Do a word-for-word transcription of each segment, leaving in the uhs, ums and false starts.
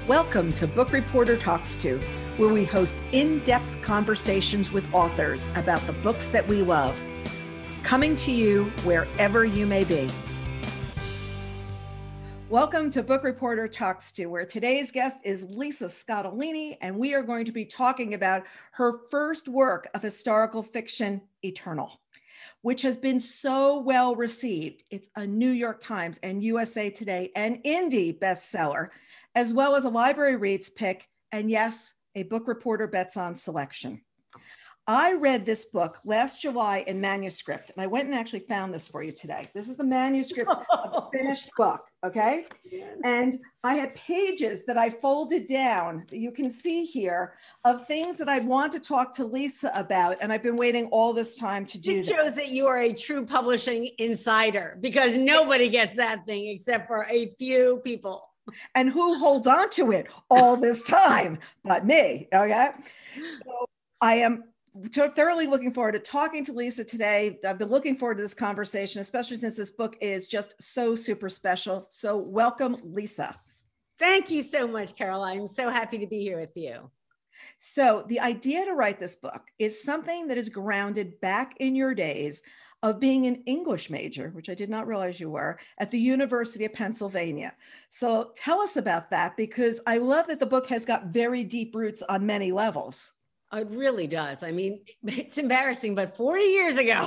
Welcome to Book Reporter Talks To, where we host in-depth conversations with authors about the books that we love. Coming to you wherever you may be. Welcome to Book Reporter Talks To, where today's guest is Lisa Scottoline, and we are going to be talking about her first work of historical fiction, Eternal, which has been so well received. It's a New York Times and U S A Today and Indie bestseller, as well as a Library Reads pick, and yes, a Book Reporter Bets On selection. I read this book last July in manuscript, and I went and actually found this for you today. This is the manuscript of the finished book, okay? And I had pages that I folded down that you can see here of things that I want to talk to Lisa about, and I've been waiting all this time to do that. It that. shows that you are a true publishing insider, because nobody gets that thing except for a few people. And who holds on to it all this time but me, okay? So I am thoroughly looking forward to talking to Lisa today. I've been looking forward to this conversation, especially since this book is just so super special. So welcome, Lisa. Thank you so much, Carol. I'm so happy to be here with you. So the idea to write this book is something that is grounded back in your days of being an English major, which I did not realize you were, at the University of Pennsylvania. So tell us about that, because I love that the book has got very deep roots on many levels. It really does. I mean, it's embarrassing, but forty years ago,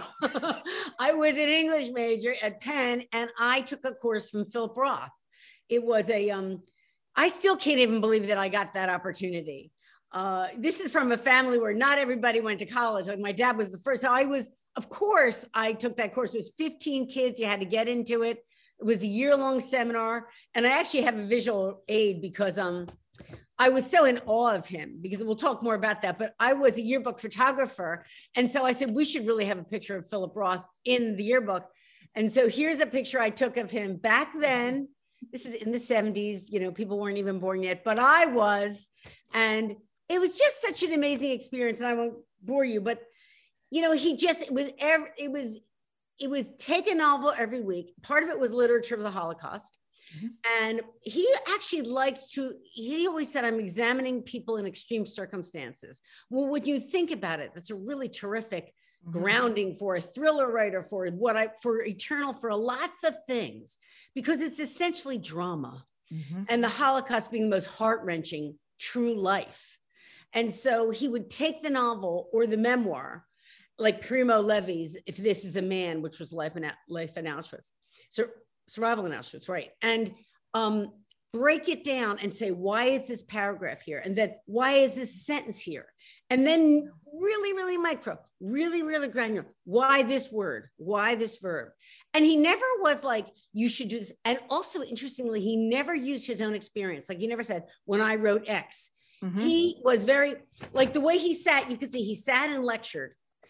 I was an English major at Penn, and I took a course from Philip Roth. It was a, um, I still can't even believe that I got that opportunity. Uh, this is from a family where not everybody went to college. Like my dad was the first. So I was, of course, I took that course. It was fifteen kids. You had to get into it. It was a year-long seminar. And I actually have a visual aid because um, I was so in awe of him, because we'll talk more about that. But I was a yearbook photographer. And so I said, we should really have a picture of Philip Roth in the yearbook. And so here's a picture I took of him back then. This is in the seventies. You know, people weren't even born yet, but I was. And it was just such an amazing experience. And I won't bore you, but you know, he just, it was, every, it was, it was take a novel every week. Part of it was literature of the Holocaust. Mm-hmm. And he actually liked to, he always said, I'm examining people in extreme circumstances. Well, when you think about it, that's a really terrific mm-hmm. grounding for a thriller writer, for what I, for Eternal, for lots of things, because it's essentially drama. Mm-hmm. And the Holocaust being the most heart-wrenching true life. And so he would take the novel or the memoir, like Primo Levi's If This Is a Man, which was Life in, life in Auschwitz, so Survival in Auschwitz, right? And um, break it down and say, why is this paragraph here? And then why is this sentence here? And then really, really micro, really, really granular. Why this word? Why this verb? And he never was like, you should do this. And also, interestingly, he never used his own experience. Like he never said, when I wrote X. Mm-hmm. He was very, like the way he sat, you could see he sat and lectured.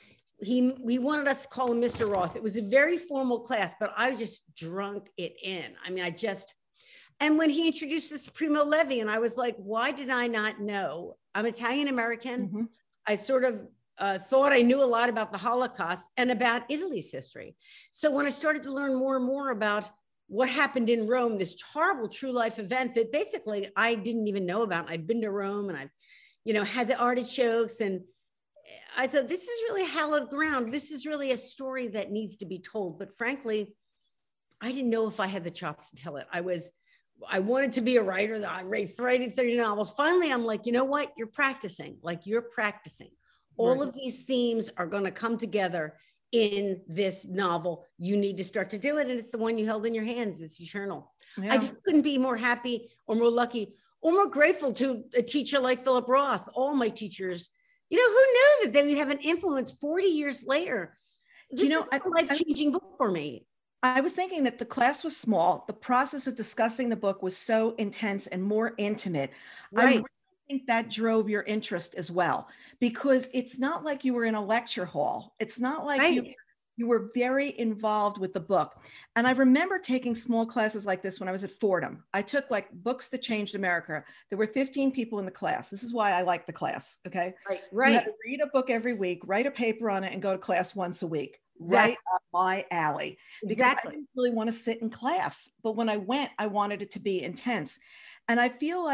He, we wanted us to call him Mister Roth. It was a very formal class, but I just drunk it in. I mean, I just, and when he introduced us to Primo Levi, and I was like, why did I not know? I'm Italian-American. Mm-hmm. I sort of uh, thought I knew a lot about the Holocaust and about Italy's history. So when I started to learn more and more about what happened in Rome, this horrible true life event that basically I didn't even know about. I'd been to Rome and I've, you know, had the artichokes, and I thought, this is really hallowed ground. This is really a story that needs to be told. But frankly, I didn't know if I had the chops to tell it. I was, I wanted to be a writer. I wrote thirty, thirty novels. Finally, I'm like, you know what? You're practicing, like you're practicing. All right. Of these themes are going to come together in this novel. You need to start to do it. And it's the one you held in your hands. It's Eternal. Yeah. I just couldn't be more happy or more lucky or more grateful to a teacher like Philip Roth. All my teachers, you know, who knew that they would have an influence forty years later? This you know, is a life-changing book for me. I was thinking that the class was small. The process of discussing the book was so intense and more intimate. Right. I really think that drove your interest as well, because it's not like you were in a lecture hall. It's not like right. you, you were very involved with the book. And I remember taking small classes like this when I was at Fordham. I took like Books That Changed America. There were fifteen people in the class. This is why I like the class, okay? Right, right. You had to read a book every week, write a paper on it, and go to class once a week. Exactly. Right up my alley. Because exactly. I didn't really want to sit in class. But when I went, I wanted it to be intense. And I feel like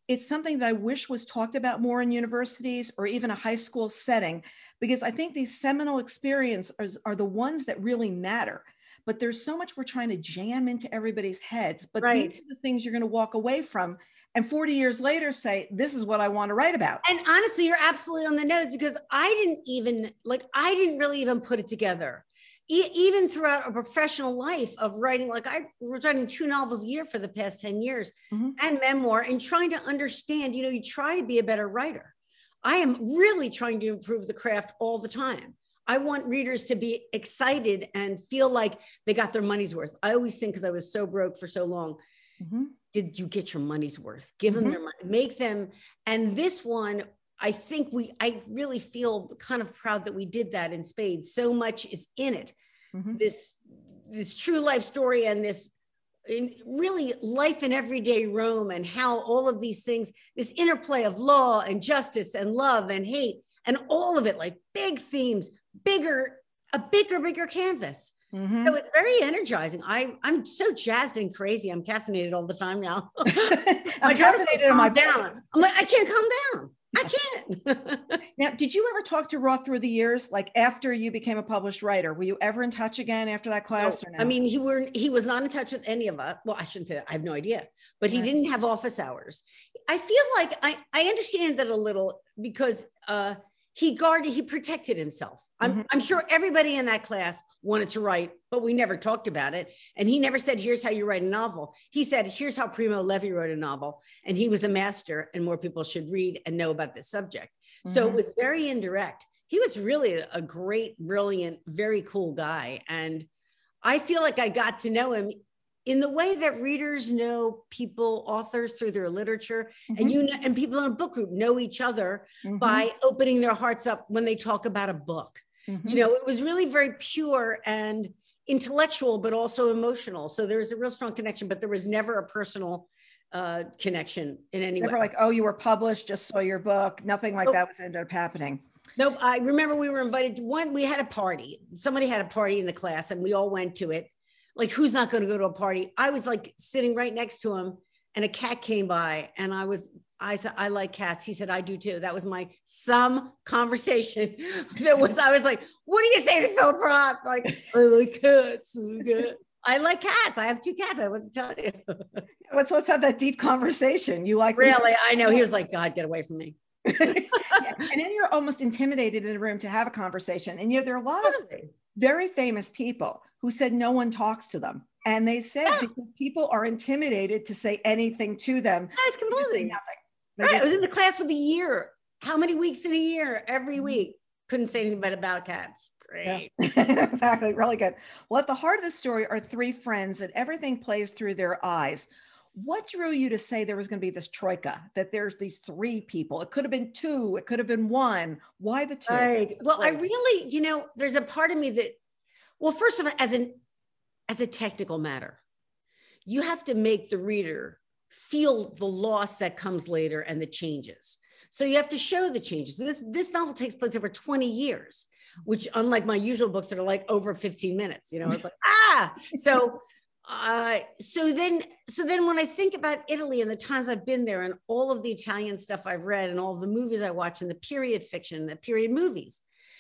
it's something that I wish was talked about more in universities or even a high school setting, because I think these seminal experiences are, are the ones that really matter. But there's so much we're trying to jam into everybody's heads. But Right. these are the things you're going to walk away from. And forty years later say, this is what I want to write about. And honestly, you're absolutely on the nose, because I didn't even, like, I didn't really even put it together. E- even throughout a professional life of writing, like I was writing two novels a year for the past ten years mm-hmm. and memoir, and trying to understand, you know, you try to be a better writer. I am really trying to improve the craft all the time. I want readers to be excited and feel like they got their money's worth. I always think, because I was so broke for so long, mm-hmm. did you get your money's worth? Give mm-hmm. them their money, make them. And this one, I think we, I really feel kind of proud that we did that in spades. So much is in it. Mm-hmm. This, this true life story, and this in really life in everyday Rome, and how all of these things, this interplay of law and justice and love and hate, and all of it, like big themes, bigger, a bigger, bigger canvas. Mm-hmm. So it's very energizing. I, I'm so jazzed and crazy. I'm caffeinated all the time now. I'm caffeinated in my down. I'm like, I can't calm down. I can't. Now, did you ever talk to Roth through the years? Like after you became a published writer, were you ever in touch again after that class? No, or no? I mean, he were he was not in touch with any of us. Well, I shouldn't say that. I have no idea, but he right. didn't have office hours. I feel like I, I understand that a little, because uh, he guarded, he protected himself. I'm, mm-hmm. I'm sure everybody in that class wanted to write, but we never talked about it. And he never said, here's how you write a novel. He said, here's how Primo Levi wrote a novel. And he was a master, and more people should read and know about this subject. Mm-hmm. So it was very indirect. He was really a great, brilliant, very cool guy. And I feel like I got to know him in the way that readers know people, authors, through their literature, mm-hmm. and you know, and people in a book group know each other mm-hmm. by opening their hearts up when they talk about a book. Mm-hmm. You know, it was really very pure and intellectual, but also emotional. So there was a real strong connection, but there was never a personal uh, connection in any never way. Like, oh, you were published, just saw your book. Nothing like nope. that was ended up happening. Nope. I remember we were invited to one, we had a party. Somebody had a party in the class, and we all went to it. Like, who's not going to go to a party? I was like sitting right next to him, and a cat came by, and I was, I said, I like cats. He said, I do too. That was my some conversation. That was, I was like, what do you say to Philip Roth? Like, I like cats. I like cats. I have two cats. I want to tell you. Let's, let's have that deep conversation. You like really? I know. He was like, God, get away from me. Yeah. And then you're almost intimidated in the room to have a conversation. And you know, there are a lot of very famous people who said no one talks to them. And they said yeah. because people are intimidated to say anything to them. That's completely nothing. Right. Just, I was in the class for the year. How many weeks in a year? Every week. Couldn't say anything but about cats. Great. Yeah. Exactly. Really good. Well, at the heart of the story are three friends, and everything plays through their eyes. What drew you to say there was going to be this troika, that there's these three people? It could have been two. It could have been one. Why the two? Right. Well, I really, you know, there's a part of me that, well, first of all, as an, as a technical matter, you have to make the reader feel the loss that comes later and the changes. So you have to show the changes. This, this novel takes place over twenty years, which, unlike my usual books that are like over fifteen minutes, you know, it's like, ah, so, uh, so then, so then when I think about Italy and the times I've been there and all of the Italian stuff I've read and all of the movies I watch and the period fiction, the period movies,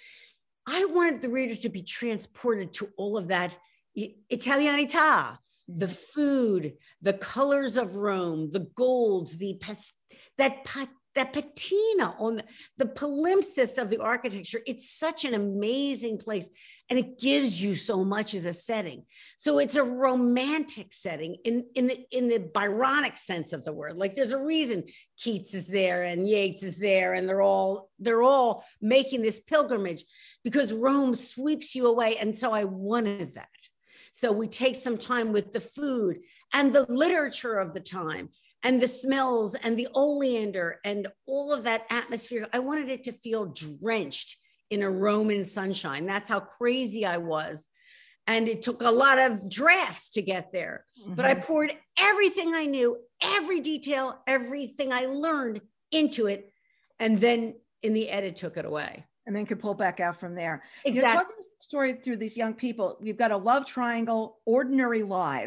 I wanted the readers to be transported to all of that Italianità, the food, the colors of Rome, the golds, the past, that pat, that patina on the, the palimpsest of the architecture. It's such an amazing place, and it gives you so much as a setting. So it's a romantic setting in, in the in the Byronic sense of the word. Like, there's a reason Keats is there and Yeats is there, and they're all they're all making this pilgrimage because Rome sweeps you away. And so I wanted that. So we take some time with the food and the literature of the time and the smells and the oleander and all of that atmosphere. I wanted it to feel drenched in a Roman sunshine. That's how crazy I was. And it took a lot of drafts to get there. Mm-hmm. But I poured everything I knew, every detail, everything I learned into it. And then in the edit, took it away. And then could pull back out from there. Exactly. You're talking the story through these young people. You've got a love triangle, ordinary lives.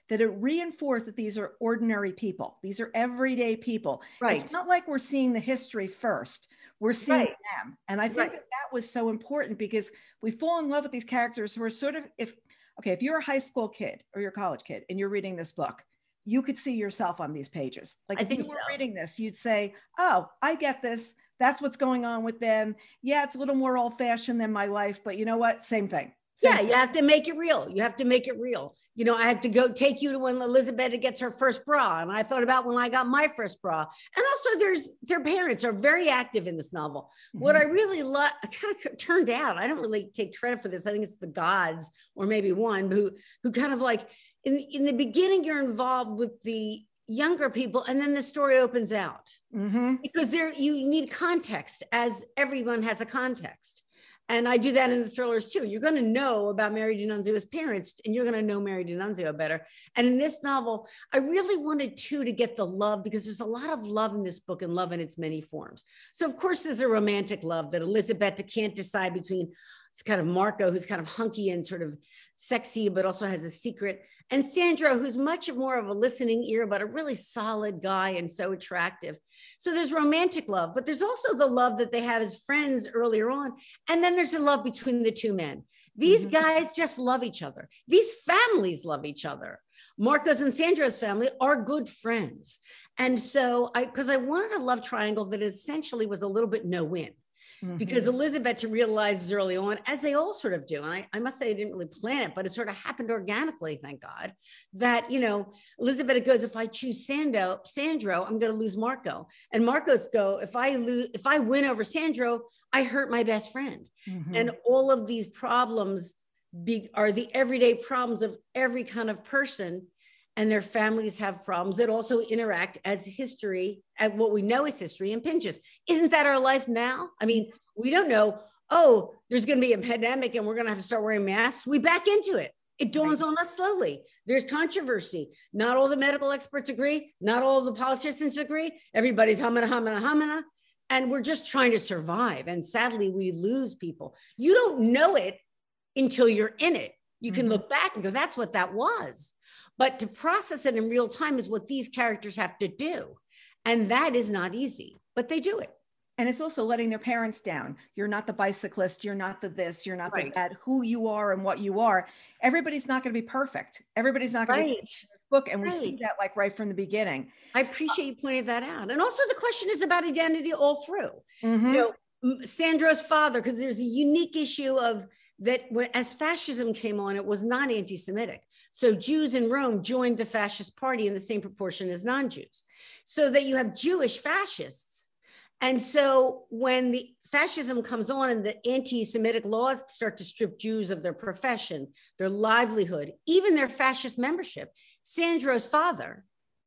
that it reinforced that these are ordinary people. These are everyday people. Right. It's not like we're seeing the history first. We're seeing Right. them. And I think Right. that that was so important because we fall in love with these characters who are sort of, if, okay, if you're a high school kid or you're a college kid and you're reading this book, you could see yourself on these pages. Like I if you think were so. reading this, you'd say, oh, I get this. That's what's going on with them. Yeah, it's a little more old fashioned than my life, but you know what? Same thing. Same Yeah, stuff. you have to make it real. You have to make it real. You know, I have to go take you to when Elizabeth gets her first bra. And I thought about when I got my first bra. And also there's, their parents are very active in this novel. Mm-hmm. What I really love, I kind of turned out, I don't really take credit for this. I think it's the gods or maybe one who, who kind of like, in, in the beginning, you're involved with the younger people, and then the story opens out. Mm-hmm. Because there, you need context, as everyone has a context. And I do that in the thrillers too. You're going to know about Mary D'Annunzio's parents, and you're going to know Mary D'Annunzio better. And in this novel, I really wanted too to get the love, because there's a lot of love in this book, and love in its many forms. So of course there's a romantic love that Elizabeth can't decide between. It's kind of Marco, who's kind of hunky and sort of sexy, but also has a secret. And Sandro, who's much more of a listening ear, but a really solid guy and so attractive. So there's romantic love, but there's also the love that they have as friends earlier on. And then there's the love between the two men. These mm-hmm. guys just love each other. These families love each other. Marco's and Sandro's family are good friends. And so I, because I wanted a love triangle that essentially was a little bit no-win. Mm-hmm. Because Elizabeth realizes early on, as they all sort of do, and I, I must say I didn't really plan it, but it sort of happened organically, thank God, that, you know, Elizabeth goes, if I choose Sandro, Sandro, I'm going to lose Marco. And Marco's go, if I lose, if I win over Sandro, I hurt my best friend. Mm-hmm. And all of these problems be, are the everyday problems of every kind of person. And their families have problems that also interact as history, at what we know as history impinges. Isn't that our life now? I mean, we don't know, oh, there's going to be a pandemic and we're going to have to start wearing masks. We back into it. It dawns right. on us slowly. There's controversy. Not all the medical experts agree. Not all the politicians agree. Everybody's humming, humming, humming. And we're just trying to survive. And sadly, we lose people. You don't know it until you're in it. You can mm-hmm. look back and go, that's what that was. But to process it in real time is what these characters have to do. And that is not easy, but they do it. And it's also letting their parents down. You're not the bicyclist. You're not the this. You're not right. the that. Who you are and what you are. Everybody's not going to be perfect. Everybody's not going right. to be in this book. And we right. see that like right from the beginning. I appreciate you pointing that out. And also the question is about identity all through. Mm-hmm. You know, Sandro's father, because there's a unique issue of that as fascism came on, it was not anti-Semitic. So Jews in Rome joined the fascist party in the same proportion as non-Jews. So that you have Jewish fascists. And so when the fascism comes on and the anti-Semitic laws start to strip Jews of their profession, their livelihood, even their fascist membership, Sandro's father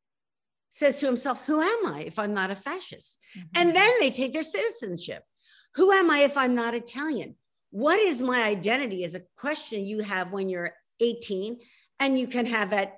says to himself, who am I if I'm not a fascist? Mm-hmm. And then they take their citizenship. Who am I if I'm not Italian? What is my identity is a question you have when you're eighteen, and you can have at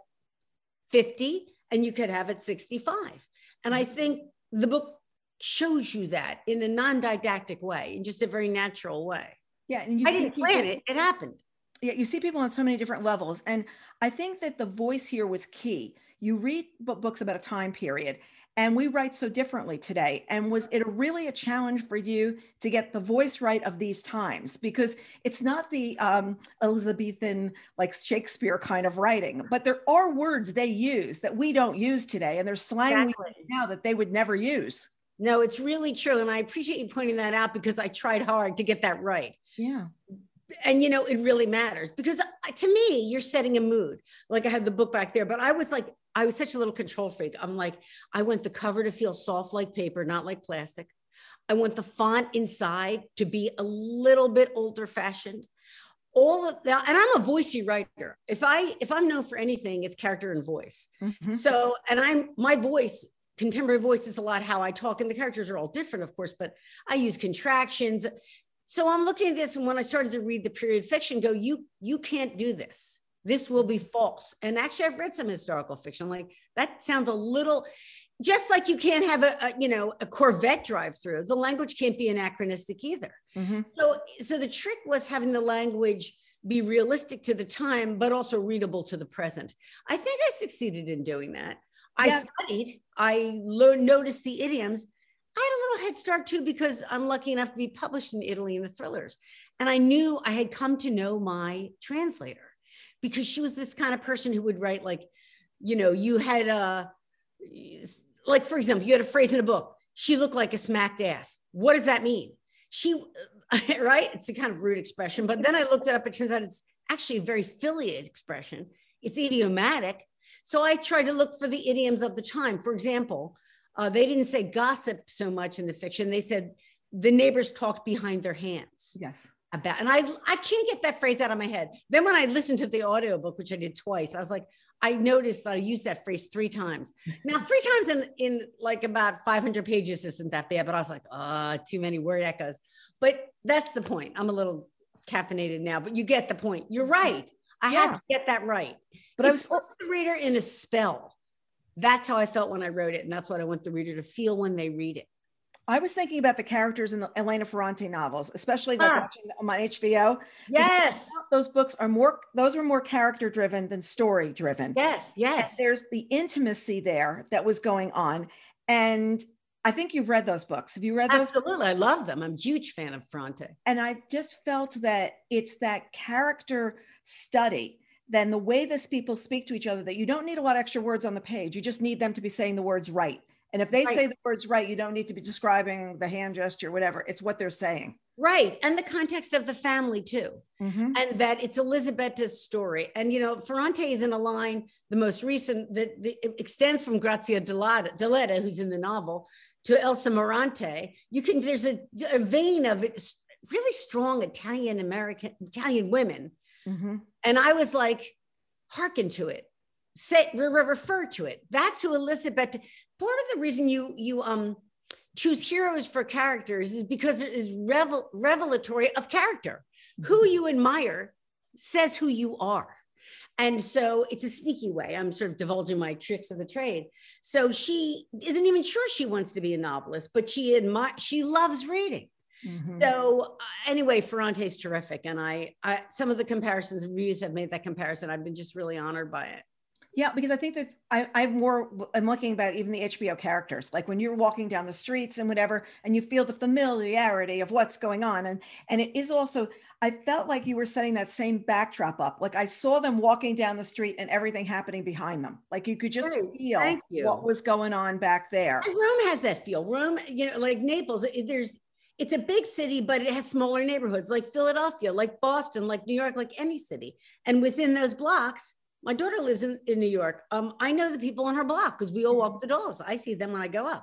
fifty, and you could have at sixty-five. And I think the book shows you that in a non-didactic way, in just a very natural way. Yeah, and you I didn't people, plan it, it happened. Yeah, you see people on so many different levels. And I think that the voice here was key. You read books about a time period, and we write so differently today. And was it a really a challenge for you to get the voice right of these times? Because it's not the um, Elizabethan, like Shakespeare kind of writing, but there are words they use that we don't use today. And there's slang exactly. we use now that they would never use. No, it's really true. And I appreciate you pointing that out, because I tried hard to get that right. Yeah. And, you know, it really matters, because to me, you're setting a mood. Like I had the book back there, but I was like, I was such a little control freak. I'm like, I want the cover to feel soft like paper, not like plastic. I want the font inside to be a little bit older fashioned. All of that, and I'm a voicey writer. If I, if I'm known for anything, it's character and voice. Mm-hmm. So, and I'm, my voice, contemporary voice is a lot how I talk, and the characters are all different, of course, but I use contractions. So I'm looking at this, and when I started to read the period fiction, go, you, you can't do this. This will be false. And actually, I've read some historical fiction. I'm like, that sounds a little, just like you can't have a, a you know, a Corvette drive through. The language can't be anachronistic either. Mm-hmm. So, so the trick was having the language be realistic to the time, but also readable to the present. I think I succeeded in doing that. I yeah. studied, I learned, noticed the idioms. I had a little head start too, because I'm lucky enough to be published in Italy in the thrillers. And I knew I had come to know my translator, because she was this kind of person who would write like, you know, you had a, like, for example, you had a phrase in a book, she looked like a smacked ass. What does that mean? She, right? It's a kind of rude expression, but then I looked it up. It turns out it's actually a very Philly expression. It's idiomatic. So I tried to look for the idioms of the time. For example, uh, they didn't say gossip so much in the fiction. They said the neighbors talked behind their hands. Yes. About, and I, I can't get that phrase out of my head. Then when I listened to the audiobook, which I did twice, I was like, I noticed that I used that phrase three times. Now, three times in, in like about five hundred pages isn't that bad, but I was like, ah, oh, too many word echoes. But that's the point. I'm a little caffeinated now, but you get the point. You're right. I yeah. had to get that right. But it I was put the reader in a spell. That's how I felt when I wrote it. And that's what I want the reader to feel when they read it. I was thinking about the characters in the Elena Ferrante novels, especially like ah. watching them on H B O. Yes. Those books are more, those were more character driven than story driven. Yes, yes. And there's the intimacy there that was going on. And I think you've read those books. Have you read those? Absolutely. I love them. I'm a huge fan of Ferrante. And I just felt that it's that character study, then the way these people speak to each other, that you don't need a lot of extra words on the page. You just need them to be saying the words right. And if they right. say the words right, you don't need to be describing the hand gesture, whatever. It's what they're saying. Right. And the context of the family too. Mm-hmm. And that it's Elisabetta's story. And, you know, Ferrante is in a line, the most recent, that, that extends from Grazia Deledda, who's in the novel, to Elsa Morante. You can, there's a, a vein of it, really strong Italian American, Italian women. Mm-hmm. And I was like, hearken to it. Say, refer to it. That's who Elisabetta. Part of the reason you you um choose heroes for characters is because it is revel, revelatory of character. Mm-hmm. Who you admire says who you are. And so it's a sneaky way. I'm sort of divulging my tricks of the trade. So she isn't even sure she wants to be a novelist, but she admires, she loves reading. Mm-hmm. So uh, anyway, Ferrante is terrific. And I, I, some of the comparisons and reviews have made that comparison. I've been just really honored by it. Yeah, because I think that I, I'm more, I'm looking about even the H B O characters, like when you're walking down the streets and whatever, and you feel the familiarity of what's going on. And, and it is also, I felt like you were setting that same backdrop up. Like I saw them walking down the street and everything happening behind them. Like you could just Great. feel what was going on back there. And Rome has that feel. Rome, you know, like Naples, it, there's, it's a big city, but it has smaller neighborhoods like Philadelphia, like Boston, like New York, like any city. And within those blocks, my daughter lives in, in New York. Um, I know the people on her block because we all walk the dogs. I see them when I go up.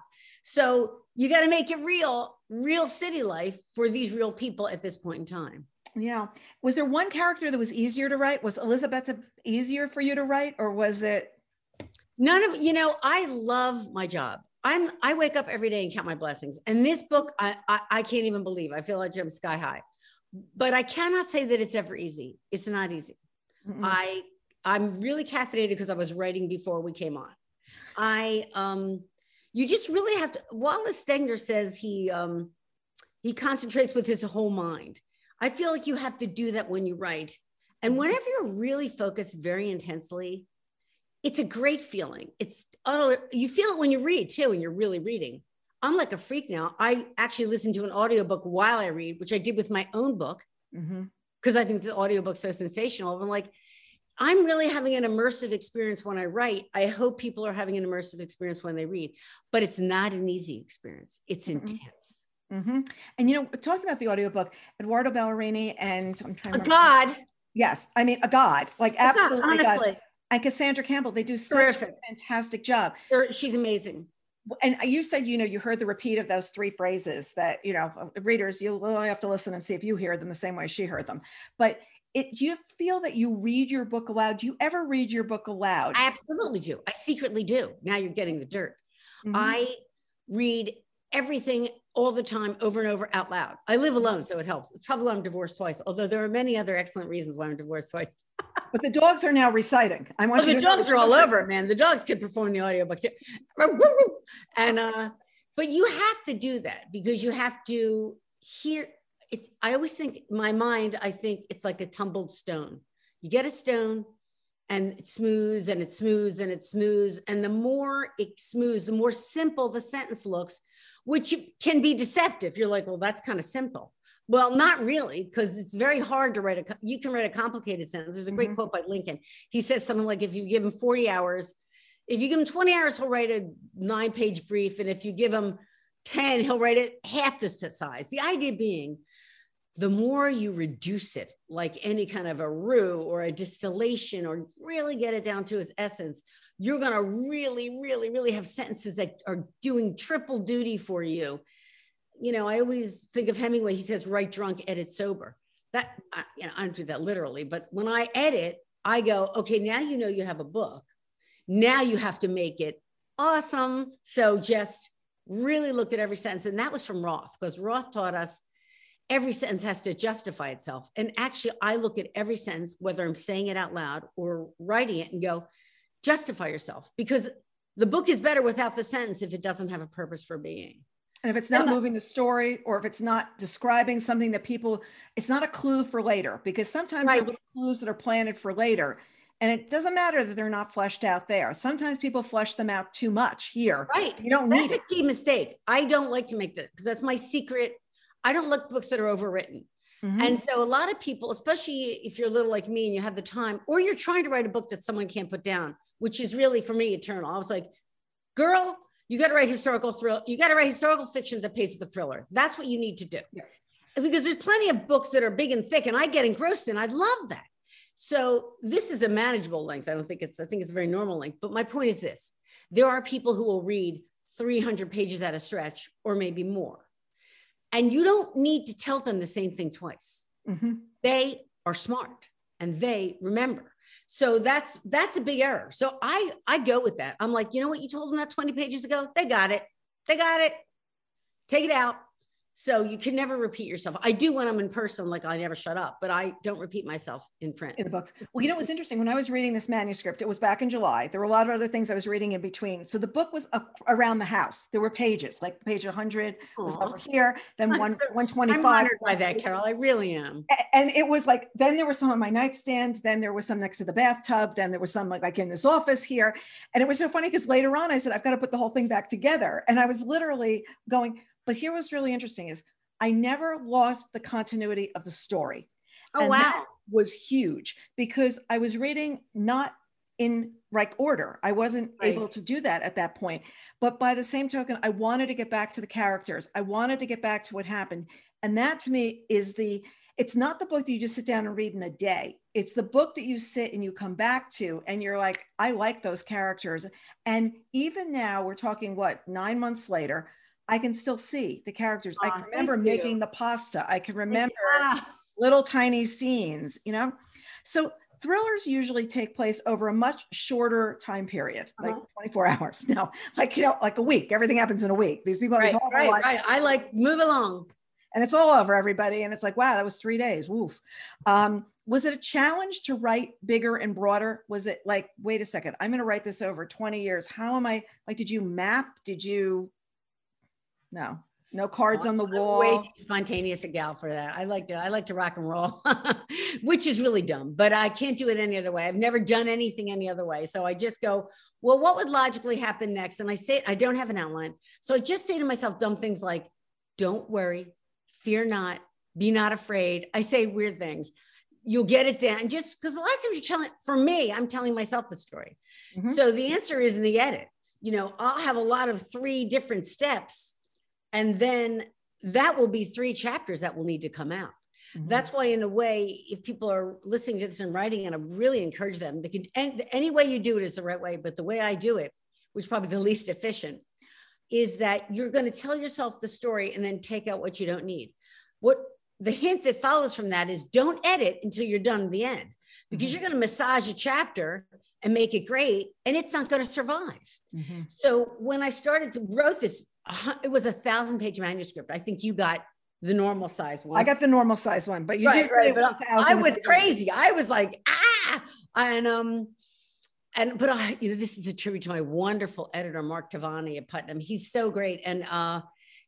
So you got to make it real, real city life for these real people at this point in time. Yeah. Was there one character that was easier to write? Was Elisabetta easier for you to write, or was it? None of, you know, I love my job. I'm, I wake up every day and count my blessings. And this book, I, I, I can't even believe. I feel like I'm sky high. But I cannot say that it's ever easy. It's not easy. Mm-hmm. I I'm really caffeinated because I was writing before we came on. I, um, you just really have to, Wallace Stegner says he, um, he concentrates with his whole mind. I feel like you have to do that when you write. And whenever you're really focused very intensely, it's a great feeling. It's, utter, you feel it when you read too, and you're really reading. I'm like a freak now. I actually listen to an audiobook while I read, which I did with my own book, because mm-hmm. I think the audiobook's so sensational. I'm like, I'm really having an immersive experience when I write. I hope people are having an immersive experience when they read, but it's not an easy experience. It's mm-hmm. intense. Mm-hmm. And, you know, talking about the audiobook, Eduardo Ballerini and I'm trying to a God. Yes. I mean, a God, like a absolutely God, honestly. God. And Cassandra Campbell, they do such Terrific. a fantastic job. She's amazing. And you said, you know, you heard the repeat of those three phrases that, you know, readers, you'll only have to listen and see if you hear them the same way she heard them. But It, do you feel that you read your book aloud? Do you ever read your book aloud? I absolutely do. I secretly do. Now you're getting the dirt. Mm-hmm. I read everything all the time over and over out loud. I live alone, so it helps. It's probably why I'm divorced twice, although there are many other excellent reasons why I'm divorced twice. But the dogs are now reciting. I want oh, you the to dogs are all over, man. The dogs can perform the audiobook too. And, uh, but you have to do that because you have to hear, it's, I always think in my mind, I think it's like a tumbled stone. You get a stone and it smooths and it smooths and it smooths. And the more it smooths, the more simple the sentence looks, which can be deceptive. You're like, well, that's kind of simple. Well, not really, because it's very hard to write a, you can write a complicated sentence. There's a great mm-hmm. quote by Lincoln. He says something like, if you give him forty hours, if you give him twenty hours, he'll write a nine page brief. And if you give him ten, he'll write it half the size. The idea being, the more you reduce it, like any kind of a roux or a distillation, or really get it down to its essence, you're going to really, really, really have sentences that are doing triple duty for you. You know, I always think of Hemingway. He says, write drunk, edit sober. That, I, you know, I don't do that literally, but when I edit, I go, okay, now you know you have a book. Now you have to make it awesome. So just really look at every sentence. And that was from Roth, because Roth taught us every sentence has to justify itself. And actually, I look at every sentence, whether I'm saying it out loud or writing it, and go, justify yourself, because the book is better without the sentence if it doesn't have a purpose for being. And if it's not moving the story, or if it's not describing something that people, it's not a clue for later, because sometimes right. there are clues that are planted for later. And it doesn't matter that they're not fleshed out there. Sometimes people flesh them out too much here. Right. You don't that's need it. That's a key mistake. I don't like to make that, because that's my secret. I don't like books that are overwritten. Mm-hmm. And so a lot of people, especially if you're a little like me and you have the time, or you're trying to write a book that someone can't put down, which is really, for me, eternal. I was like, girl, you got to write historical thrill. You got to write historical fiction at the pace of a thriller. That's what you need to do. Yeah. Because there's plenty of books that are big and thick, and I get engrossed in. I love that. So this is a manageable length. I don't think it's, I think it's a very normal length. But my point is this: there are people who will read three hundred pages at a stretch, or maybe more. And you don't need to tell them the same thing twice. Mm-hmm. They are smart and they remember. So that's, that's a big error. So I, I go with that. I'm like, you know what? You told them that twenty pages ago, they got it. They got it. Take it out. So you can never repeat yourself. I do when I'm in person, like I never shut up, but I don't repeat myself in print. In the books. Well, you know, it was interesting. When I was reading this manuscript, it was back in July. There were a lot of other things I was reading in between. So the book was up around the house. There were pages, like page one hundred Aww. Was over here, then one, so, one twenty-five. I'm honored by that, Carol. I really am. And it was like, then there was some on my nightstand. Then there was some next to the bathtub. Then there was some like, like in this office here. And it was so funny because later on I said, I've got to put the whole thing back together. And I was literally going, but here was really interesting is I never lost the continuity of the story. Oh, and wow. That was huge because I was reading not in right order. I wasn't right. able to do that at that point. But by the same token, I wanted to get back to the characters. I wanted to get back to what happened. And that to me is the, it's not the book that you just sit down and read in a day. It's the book that you sit and you come back to and you're like, I like those characters. And even now we're talking, what, nine months later, I can still see the characters. Oh, I can remember making the pasta. I can remember yeah. little tiny scenes, you know? So thrillers usually take place over a much shorter time period, uh-huh. like twenty-four hours. Now, like, you know, like a week, everything happens in a week. These people have right, this whole right, life. right. I like move along. And it's all over everybody. And it's like, wow, that was three days. Woof. Um, was it a challenge to write bigger and broader? Was it like, wait a second, I'm going to write this over twenty years. How am I, like, did you map? Did you, no, no cards on the wall? Way too spontaneous a gal for that. I like to, I like to rock and roll, which is really dumb, but I can't do it any other way. I've never done anything any other way. So I just go, well, what would logically happen next? And I say, I don't have an outline. So I just say to myself dumb things like, don't worry, fear not, be not afraid. I say weird things. You'll get it down. Just because a lot of times you're telling, for me, I'm telling myself the story. Mm-hmm. So the answer is in the edit. You know, I'll have a lot of three different steps, and then that will be three chapters that will need to come out. Mm-hmm. That's why, in a way, if people are listening to this and writing, and I really encourage them, they can, and any way you do it is the right way, but the way I do it, which is probably the least efficient, is that you're going to tell yourself the story and then take out what you don't need. What the hint that follows from that is don't edit until you're done at the end, because mm-hmm. you're going to massage a chapter and make it great, and it's not going to survive. Mm-hmm. So when I started to wrote this, it was a thousand page manuscript. I think you got the normal size one. I got the normal size one, but you right, did. Right, but I went crazy. I was like, ah, and um, and but I, you know, this is a tribute to my wonderful editor, Mark Tavani at Putnam. He's so great, and uh,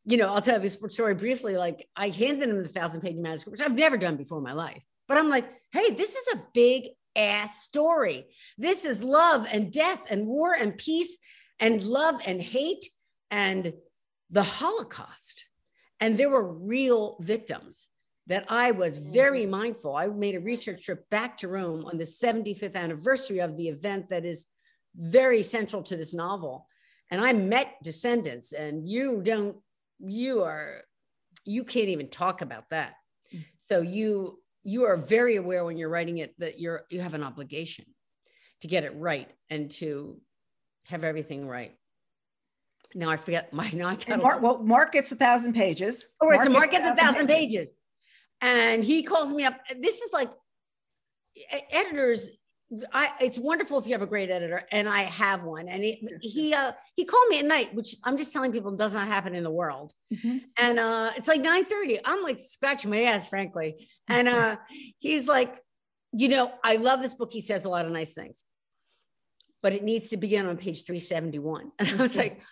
you know, I'll tell this story briefly. Like I handed him the thousand page manuscript, which I've never done before in my life. But I'm like, hey, this is a big ass story. This is love and death and war and peace and love and hate and the Holocaust. And there were real victims that I was very mindful. I made a research trip back to Rome on the seventy-fifth anniversary of the event that is very central to this novel. And I met descendants, and you don't, you are, you can't even talk about that. So you, you are very aware when you're writing it that you're, you have an obligation to get it right and to have everything right. Now I forget my, now I got Mark, well, Mark gets a thousand pages. All right, so Mark gets a thousand pages. pages. And he calls me up. This is like editors. I, it's wonderful if you have a great editor, and I have one. And he he uh, he called me at night, which I'm just telling people does not happen in the world. Mm-hmm. And uh, it's like nine thirty. I'm like scratching my ass, frankly. And uh, he's like, you know, I love this book. He says a lot of nice things, but it needs to begin on page three seventy-one. And I was like,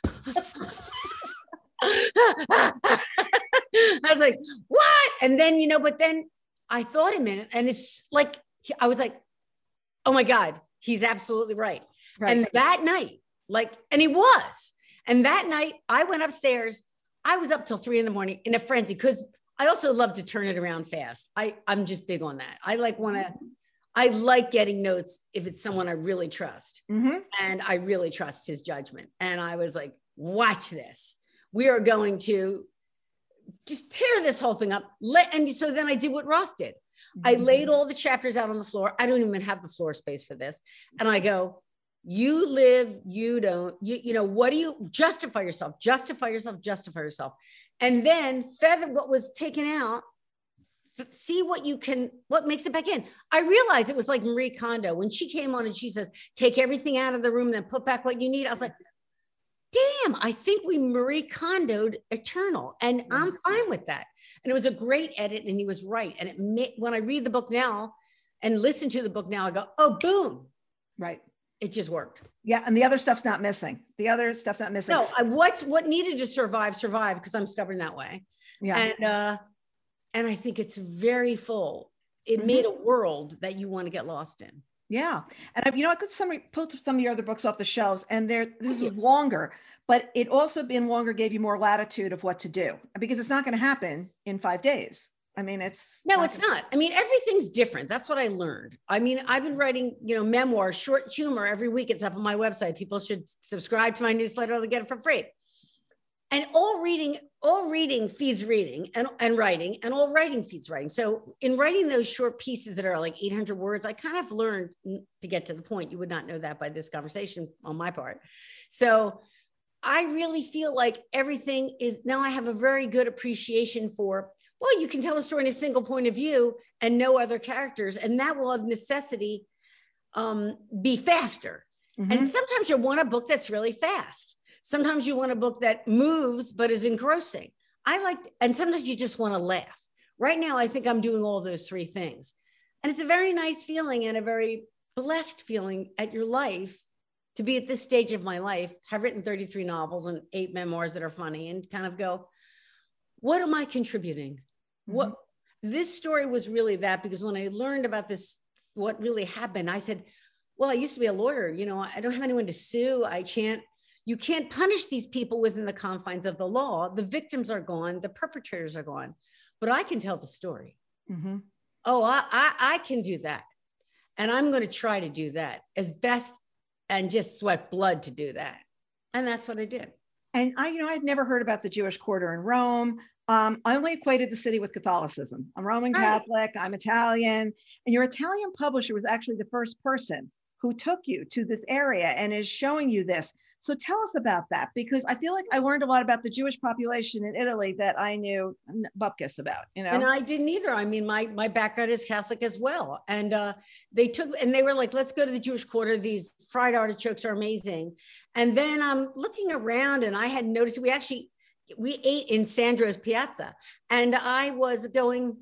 I was like, what? And then, you know, but then I thought a minute, and it's like, I was like, oh my God, he's absolutely right. right. And that night, like, and he was, and that night I went upstairs. I was up till three in the morning in a frenzy, because I also love to turn it around fast. I, I'm just big on that. I like want to, I like getting notes if it's someone I really trust. Mm-hmm. And I really trust his judgment. And I was like, watch this. We are going to just tear this whole thing up. Let, and so then I did what Roth did. Mm-hmm. I laid all the chapters out on the floor. I don't even have the floor space for this. And I go, you live, you don't, you, you know, what do you justify yourself, justify yourself, justify yourself. And then feather what was taken out, see what you can, what makes it back in. I realized it was like Marie Kondo when she came on and she says, take everything out of the room, then put back what you need. I was like, damn, I think we Marie Kondo'd Eternal, and I'm fine with that. And it was a great edit, and he was right. And it made, when I read the book now and listen to the book now, I go, oh, boom. Right. It just worked. Yeah. And the other stuff's not missing. The other stuff's not missing. No, I, what, what needed to survive, survive, because I'm stubborn that way. Yeah. And, uh, and I think it's very full. It mm-hmm. made a world that you want to get lost in. Yeah. And I, you know, I could some, pulled some of your other books off the shelves, and they're, this is longer, but it also being longer gave you more latitude of what to do, because it's not going to happen in five days. I mean, it's no, not it's not. I mean, everything's different. That's what I learned. I mean, I've been writing, you know, memoirs, short humor every week. It's up on my website. People should subscribe to my newsletter. They'll get it for free. And all reading, all reading feeds reading, and, and writing, and all writing feeds writing. So in writing those short pieces that are like eight hundred words, I kind of learned to get to the point. You would not know that by this conversation on my part. So I really feel like everything is, now I have a very good appreciation for, well, you can tell a story in a single point of view and no other characters, and that will of necessity um, be faster. Mm-hmm. And sometimes you want a book that's really fast. Sometimes you want a book that moves, but is engrossing. I like, and sometimes you just want to laugh. Right now, I think I'm doing all those three things. And it's a very nice feeling and a very blessed feeling at your life to be at this stage of my life, have written thirty-three novels and eight memoirs that are funny, and kind of go, what am I contributing? Mm-hmm. What this story was really that, because when I learned about this, what really happened, I said, well, I used to be a lawyer. You know, I don't have anyone to sue. I can't, you can't punish these people within the confines of the law. The victims are gone. The perpetrators are gone, but I can tell the story. Mm-hmm. Oh, I, I, I can do that. And I'm going to try to do that as best, and just sweat blood to do that. And that's what I did. And I, you know, I'd never heard about the Jewish quarter in Rome. Um, I only equated the city with Catholicism. I'm Roman right. Catholic, I'm Italian. And your Italian publisher was actually the first person who took you to this area and is showing you this. So tell us about that, because I feel like I learned a lot about the Jewish population in Italy that I knew bupkis about, you know? And I didn't either. I mean, my, my background is Catholic as well. And uh, they took, and they were like, let's go to the Jewish quarter. These fried artichokes are amazing. And then I'm looking around, and I had noticed we actually, we ate in Sandro's Piazza, and I was going,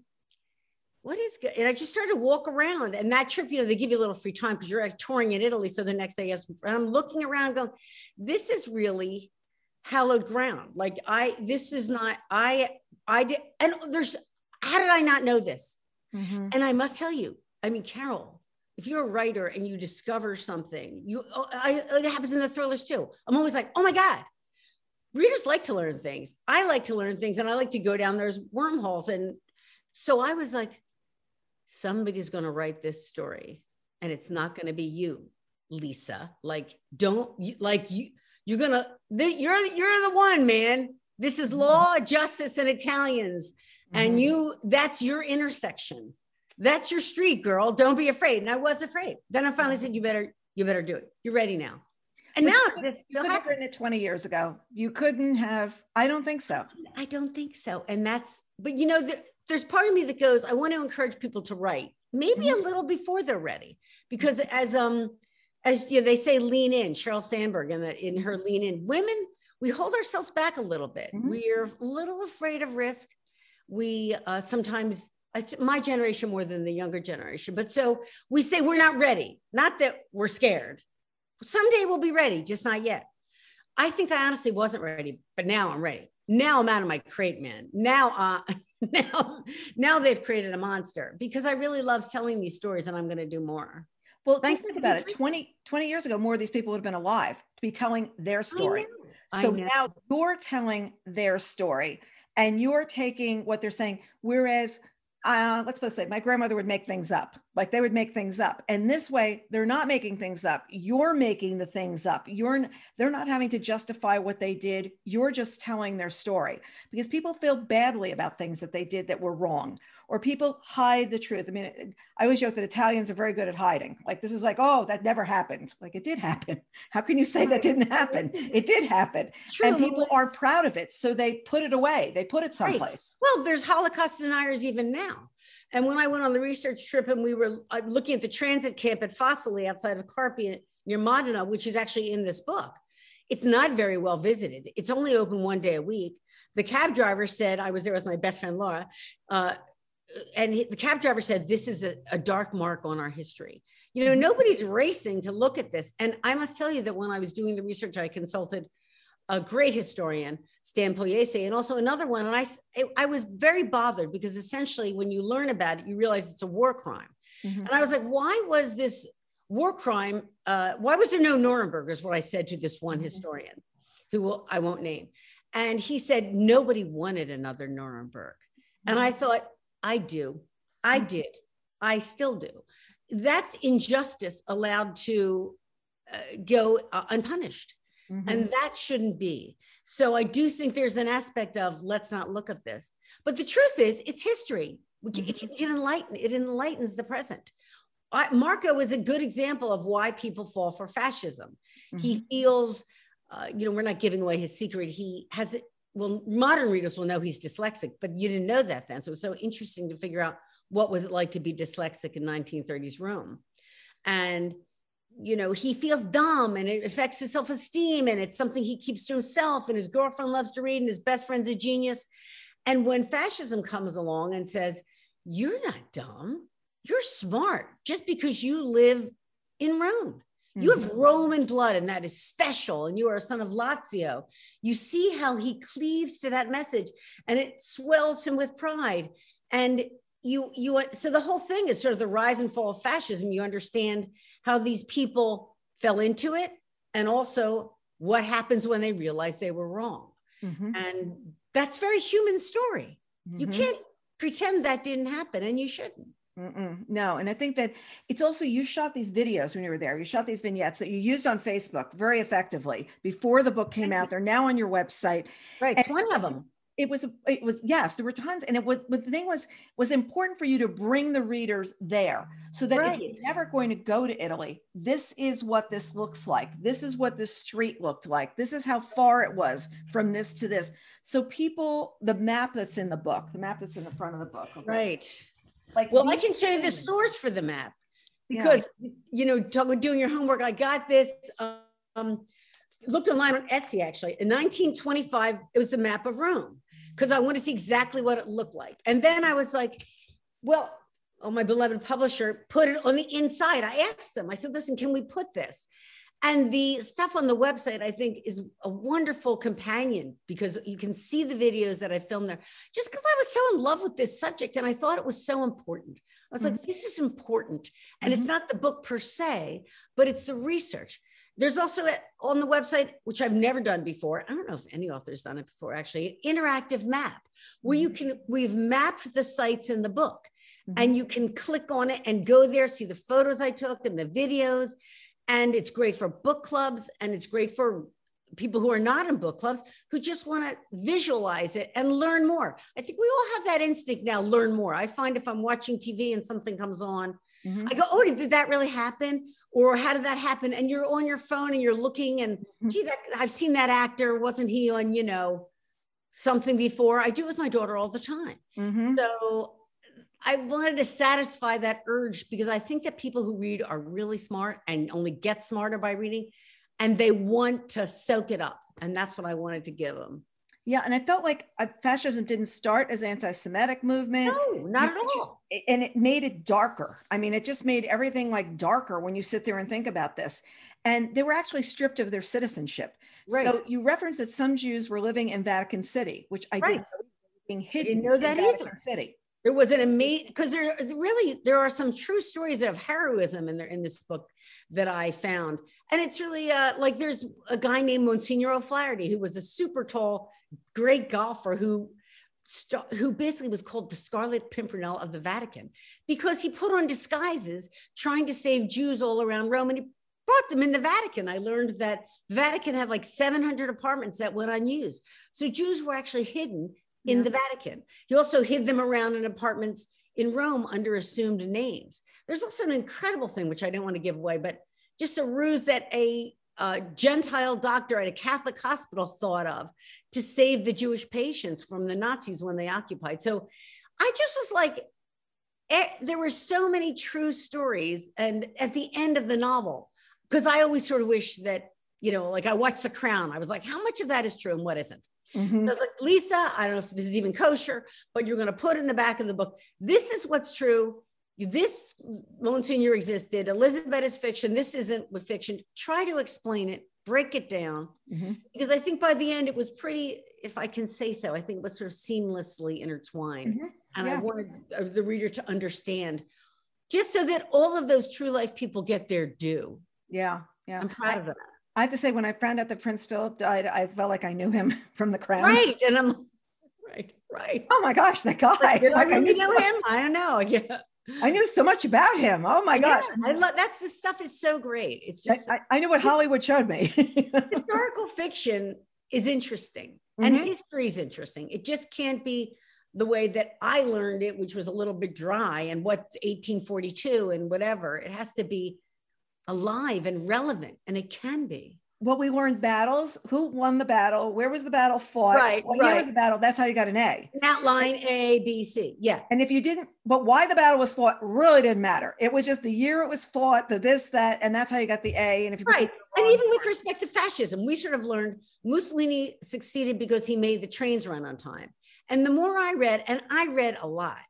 what is good? And I just started to walk around, and that trip, you know, they give you a little free time because you're like touring in Italy. So the next day, yes, and I'm looking around going, this is really hallowed ground. Like I, this is not, I, I did, and there's, how did I not know this? Mm-hmm. And I must tell you, I mean, Carol, if you're a writer and you discover something, you, I, it happens in the thrillers too. I'm always like, oh my God, readers like to learn things. I like to learn things, and I like to go down those wormholes. And so I was like, somebody's going to write this story, and it's not going to be you, Lisa. Like, don't like you, you're going to, you're, you're the one, man. This is law, justice, and Italians. Mm-hmm. And you, that's your intersection. That's your street, girl. Don't be afraid. And I was afraid. Then I finally said, you better, you better do it. You're ready now. And but now you, you could have written it twenty years ago. You couldn't have, I don't think so. I don't think so. And that's, but you know, the, there's part of me that goes, I want to encourage people to write, maybe mm-hmm. a little before they're ready. Because as, um, as you know, they say, lean in, Sheryl Sandberg, in, the, in her Lean In, women, we hold ourselves back a little bit. Mm-hmm. We're a little afraid of risk. We uh, sometimes, my generation more than the younger generation, but so we say we're not ready, not that we're scared. Someday we'll be ready, just not yet. I think I honestly wasn't ready, but now I'm ready. Now I'm out of my crate, man. Now, uh, now, now they've created a monster, because I really love telling these stories, and I'm going to do more. Well, just think about it. twenty, twenty years ago, more of these people would have been alive to be telling their story. So now you're telling their story, and you're taking what they're saying. Whereas, uh, let's just say my grandmother would make things up. Like they would make things up. And this way, they're not making things up. You're making the things up. You're, they're not having to justify what they did. You're just telling their story, because people feel badly about things that they did that were wrong, or people hide the truth. I mean, I always joke that Italians are very good at hiding. Like, this is like, oh, that never happened. Like, it did happen. How can you say that didn't happen? It did happen. True. And people aren't proud of it. So they put it away. They put it someplace. Right. Well, there's Holocaust deniers even now. And when I went on the research trip and we were looking at the transit camp at Fossili outside of Carpi near Modena, which is actually in this book, it's not very well visited. It's only open one day a week. The cab driver said, I was there with my best friend, Laura, uh, and he, the cab driver said, this is a, a dark mark on our history. You know, nobody's racing to look at this. And I must tell you that when I was doing the research, I consulted a great historian, Stan Pugliese, and also another one. And I, I was very bothered, because essentially when you learn about it, you realize it's a war crime. Mm-hmm. And I was like, why was this war crime? Uh, why was there no Nuremberg, is what I said to this one mm-hmm. historian, who will, I won't name. And he said, nobody wanted another Nuremberg. Mm-hmm. And I thought, I do. I did. I still do. That's injustice allowed to uh, go uh, unpunished. Mm-hmm. And that shouldn't be. So I do think there's an aspect of, let's not look at this. But the truth is, it's history. Mm-hmm. It, it, enlighten, it enlightens the present. I, Marco is a good example of why people fall for fascism. Mm-hmm. He feels, uh, you know, we're not giving away his secret. He has, well, modern readers will know he's dyslexic, but you didn't know that then. So it was so interesting to figure out what was it like to be dyslexic in nineteen thirties Rome. And you know, he feels dumb, and it affects his self-esteem, and it's something he keeps to himself, and his girlfriend loves to read, and his best friend's a genius. And when fascism comes along and says, you're not dumb, you're smart, just because you live in Rome. Mm-hmm. You have Roman blood, and that is special, and you are a son of Lazio. You see how he cleaves to that message, and it swells him with pride. And you, you, so the whole thing is sort of the rise and fall of fascism. You understand how these people fell into it, and also what happens when they realize they were wrong. Mm-hmm. And that's a very human story. Mm-hmm. You can't pretend that didn't happen, and you shouldn't. Mm-mm. No. And I think that it's also, you shot these videos when you were there, you shot these vignettes that you used on Facebook very effectively before the book came out. They're now on your website. Right. And one of them. It was, it was, yes, there were tons. And it was, but the thing was, was important for you to bring the readers there, so that right. if you're never going to go to Italy, this is what this looks like. This is what the street looked like. This is how far it was from this to this. So people, the map that's in the book, the map that's in the front of the book. Okay? Right. Like, well, I can show you the source for the map, because, yeah. you know, talking, doing your homework, I got this, um, looked online on Etsy, actually. In nineteen twenty-five, it was the map of Rome, because I wanted to see exactly what it looked like. And then I was like, well, oh, my beloved publisher put it on the inside. I asked them, I said, listen, can we put this? And the stuff on the website, I think, is a wonderful companion because you can see the videos that I filmed there just because I was so in love with this subject and I thought it was so important. I was mm-hmm. like, this is important. And mm-hmm. it's not the book per se, but it's the research. There's also a, on the website, which I've never done before. I don't know if any author's done it before, actually, interactive map where mm-hmm. you can, we've mapped the sites in the book mm-hmm. and you can click on it and go there, see the photos I took and the videos. And it's great for book clubs and it's great for people who are not in book clubs who just want to visualize it and learn more. I think we all have that instinct now, learn more. I find if I'm watching T V and something comes on, mm-hmm. I go, oh, did that really happen? Or how did that happen? And you're on your phone and you're looking and mm-hmm. gee, that, I've seen that actor. Wasn't he on, you know, something before? I do it with my daughter all the time. Mm-hmm. So I wanted to satisfy that urge because I think that people who read are really smart and only get smarter by reading, and they want to soak it up. And that's what I wanted to give them. Yeah. And I felt like uh, fascism didn't start as anti-Semitic movement. No, not at all. And it made it darker. I mean, it just made everything like darker when you sit there and think about this. And they were actually stripped of their citizenship. Right. So you referenced that some Jews were living in Vatican City, which I right. didn't know, being hidden I didn't know that in Vatican either. City. There was an amazing, because there is really, there are some true stories of heroism in there in this book that I found. And it's really uh, like there's a guy named Monsignor O'Flaherty, who was a super tall, great golfer who, st- who basically was called the Scarlet Pimpernel of the Vatican because he put on disguises trying to save Jews all around Rome. And he brought them in the Vatican. I learned that Vatican had like seven hundred apartments that went unused. So Jews were actually hidden in yeah. the Vatican. He also hid them around in apartments in Rome under assumed names. There's also an incredible thing, which I don't want to give away, but just a ruse that a, a Gentile doctor at a Catholic hospital thought of to save the Jewish patients from the Nazis when they occupied. So I just was like, eh, there were so many true stories. And at the end of the novel, because I always sort of wish that, you know, like I watched The Crown, I was like, how much of that is true and what isn't? Mm-hmm. I was like, Lisa, I don't know if this is even kosher, but you're going to put in the back of the book, this is what's true. This Monsignor existed. Elizabeth is fiction. This isn't with fiction. Try to explain it, break it down. Mm-hmm. Because I think by the end, it was pretty, if I can say so, I think it was sort of seamlessly intertwined. Mm-hmm. And yeah. I wanted the reader to understand just so that all of those true life people get their due. Yeah. Yeah. I'm proud I, of that. I have to say, when I found out that Prince Philip died, I felt like I knew him from The Crown. Right. And I'm right, right. Oh my gosh, that guy. Like, like I really know him. I don't know. Yeah. I knew so much about him. Oh my gosh. Yeah, I love that's the stuff is so great. It's just I, I knew what Hollywood showed me. Historical fiction is interesting mm-hmm. and history is interesting. It just can't be the way that I learned it, which was a little bit dry and what's eighteen forty-two and whatever. It has to be alive and relevant, and it can be. Well, we learned battles. Who won the battle? Where was the battle fought? Right, what right. year was the battle? That's how you got an A. An outline A, B, C. Yeah. And if you didn't, but why the battle was fought really didn't matter. It was just the year it was fought, the this, that, and that's how you got the A. And if you right. And even with respect to fascism, we sort of learned Mussolini succeeded because he made the trains run on time. And the more I read, and I read a lot,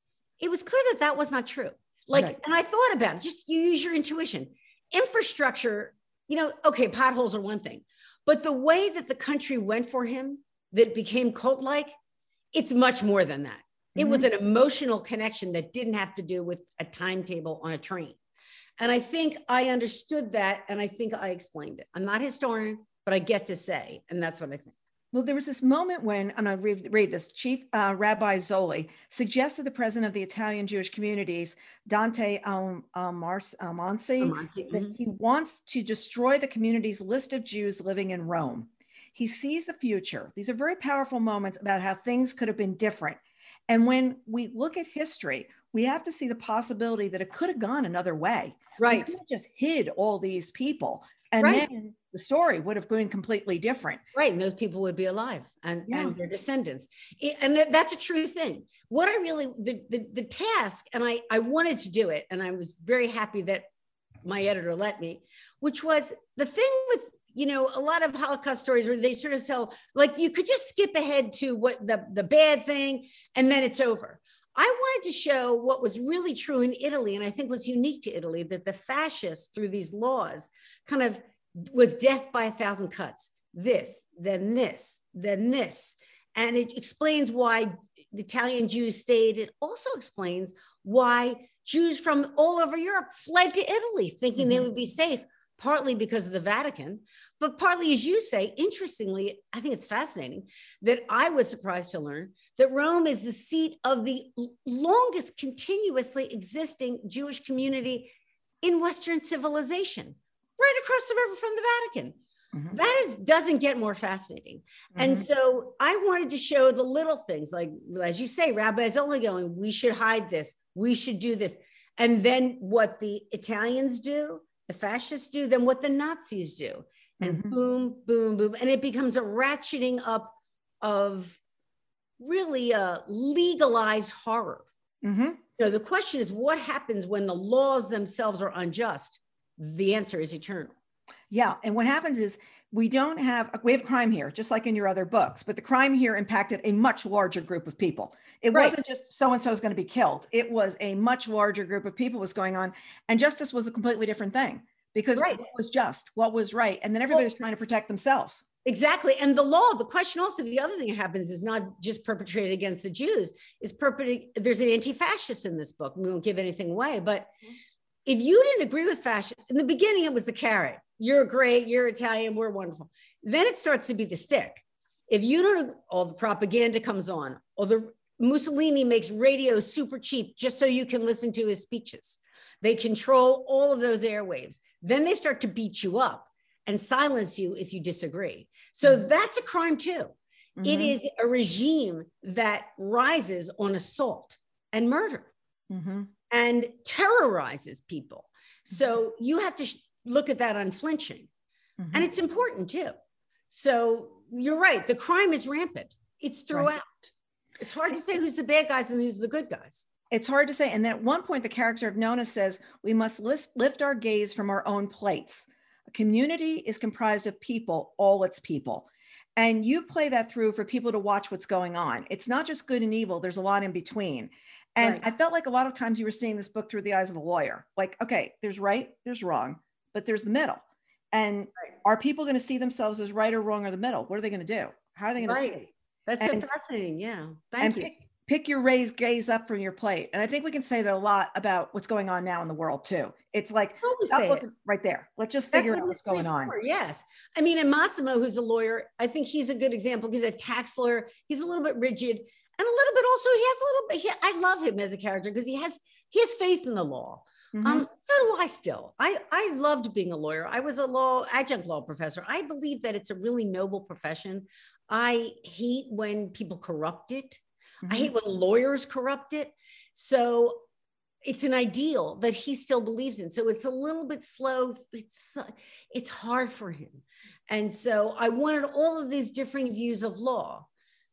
it was clear that that was not true. Like, right. and I thought about it, just you use your intuition. Infrastructure, you know, okay, potholes are one thing, but the way that the country went for him, that became cult-like, it's much more than that. It mm-hmm. was an emotional connection that didn't have to do with a timetable on a train. And I think I understood that, and I think I explained it. I'm not a historian, but I get to say, and that's what I think. Well, there was this moment when, and I'll read, read this, Chief uh, Rabbi Zoli suggested the president of the Italian Jewish communities, Dante um, um, Amonsi, mm-hmm. that he wants to destroy the community's list of Jews living in Rome. He sees the future. These are very powerful moments about how things could have been different. And when we look at history, we have to see the possibility that it could have gone another way. Right. We could have just hid all these people. And right. then the story would have been completely different. Right. And those people would be alive and, yeah. and their descendants. And that's a true thing. What I really, the, the, the task, and I, I wanted to do it, and I was very happy that my editor let me, which was the thing with, you know, a lot of Holocaust stories where they sort of sell, like you could just skip ahead to what the, the bad thing, and then it's over. I wanted to show what was really true in Italy, and I think was unique to Italy, that the fascists, through these laws, kind of was death by a thousand cuts. This, then this, then this. And it explains why the Italian Jews stayed. It also explains why Jews from all over Europe fled to Italy, thinking mm-hmm. they would be safe, partly because of the Vatican, but partly, as you say, interestingly, I think it's fascinating that I was surprised to learn that Rome is the seat of the longest continuously existing Jewish community in Western civilization, right across the river from the Vatican. Mm-hmm. That is, doesn't get more fascinating. Mm-hmm. And so I wanted to show the little things, like, as you say, Rabbi is only going, we should hide this, we should do this. And then what the Italians do, the fascists do, then what the Nazis do. And mm-hmm. boom, boom, boom. And it becomes a ratcheting up of really a legalized horror. Mm-hmm. So the question is, what happens when the laws themselves are unjust? The answer is eternal. Yeah. And what happens is we don't have, we have crime here, just like in your other books, but the crime here impacted a much larger group of people. It right. wasn't just so-and-so is going to be killed. It was a much larger group of people was going on, and justice was a completely different thing because right. what was just, what was right. And then everybody's well, trying to protect themselves. Exactly. And the law, the question also, the other thing that happens is not just perpetrated against the Jews, is perpetrated, there's an anti-fascist in this book. We won't give anything away, but if you didn't agree with fascism, in the beginning, it was the carrot. You're great, you're Italian, we're wonderful. Then it starts to be the stick. If you don't, all the propaganda comes on, or the Mussolini makes radio super cheap just so you can listen to his speeches. They control all of those airwaves. Then they start to beat you up and silence you if you disagree. So mm-hmm. that's a crime too. Mm-hmm. It is a regime that rises on assault and murder mm-hmm. and terrorizes people. So you have to sh- look at that unflinching. Mm-hmm. And it's important too. So you're right. The crime is rampant. It's throughout. Right. It's hard to say who's the bad guys and who's the good guys. It's hard to say. And then at one point, the character of Nona says, we must lift, lift our gaze from our own plates. A community is comprised of people, all its people. And you play that through for people to watch what's going on. It's not just good and evil. There's a lot in between. And right. I felt like a lot of times you were seeing this book through the eyes of a lawyer. Like, okay, there's right, there's wrong, but there's the middle. And right. are people going to see themselves as right or wrong or the middle? What are they going to do? How are they going right. to see? That's and, so fascinating. Yeah. Thank you. Pick, pick your raised gaze up from your plate. And I think we can say that a lot about what's going on now in the world too. It's like, stop looking it. right there. Let's just figure That's out what's going on. For, yes. I mean, and Massimo, who's a lawyer, I think he's a good example. He's a tax lawyer. He's a little bit rigid and a little bit also, he has a little bit, he, I love him as a character because he has, he has faith in the law. Mm-hmm. Um, so do I still. I, I loved being a lawyer. I was a law adjunct law professor. I believe that it's a really noble profession. I hate when people corrupt it. Mm-hmm. I hate when lawyers corrupt it. So it's an ideal that he still believes in. So it's a little bit slow. It's, it's hard for him. And so I wanted all of these different views of law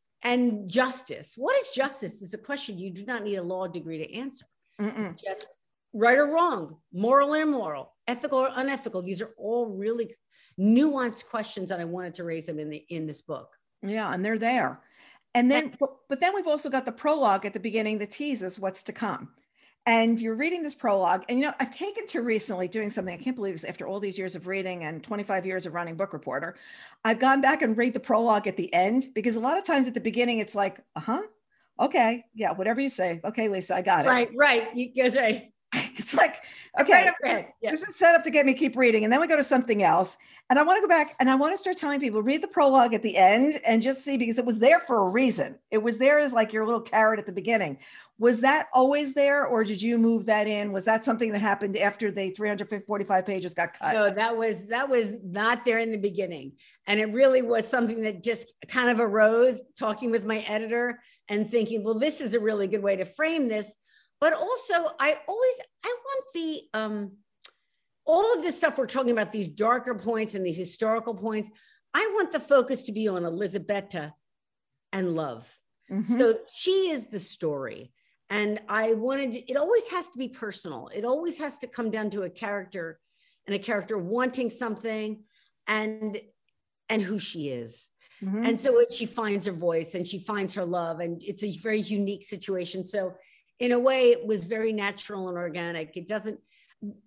and justice. What is justice is a question you do not need a law degree to answer. Mm-mm. Just right or wrong, moral or immoral, ethical or unethical. These are all really nuanced questions that I wanted to raise them in the, in this book. Yeah. And they're there. And then, but, but then we've also got the prologue at the beginning that teases what's to come. And you're reading this prologue, and, you know, I've taken to recently doing something, I can't believe this, after all these years of reading and twenty-five years of running Book Reporter, I've gone back and read the prologue at the end, because a lot of times at the beginning, it's like, uh-huh, okay, yeah, whatever you say. Okay, Lisa, I got it. Right, right, you guys right. It's like, okay, right, yeah. This is set up to get me keep reading. And then we go to something else. And I want to go back and I want to start telling people, read the prologue at the end and just see, because it was there for a reason. It was there as like your little carrot at the beginning. Was that always there, or did you move that in? Was that something that happened after the three hundred forty-five pages got cut? No, that was, that was not there in the beginning. And it really was something that just kind of arose talking with my editor and thinking, well, this is a really good way to frame this. But also, I always, I want the, um, all of this stuff we're talking about, these darker points and these historical points, I want the focus to be on Elisabetta and love. Mm-hmm. So she is the story. And I wanted, it always has to be personal. It always has to come down to a character and a character wanting something and, and who she is. Mm-hmm. And so she finds her voice and she finds her love, and it's a very unique situation. So in a way, it was very natural and organic. It doesn't,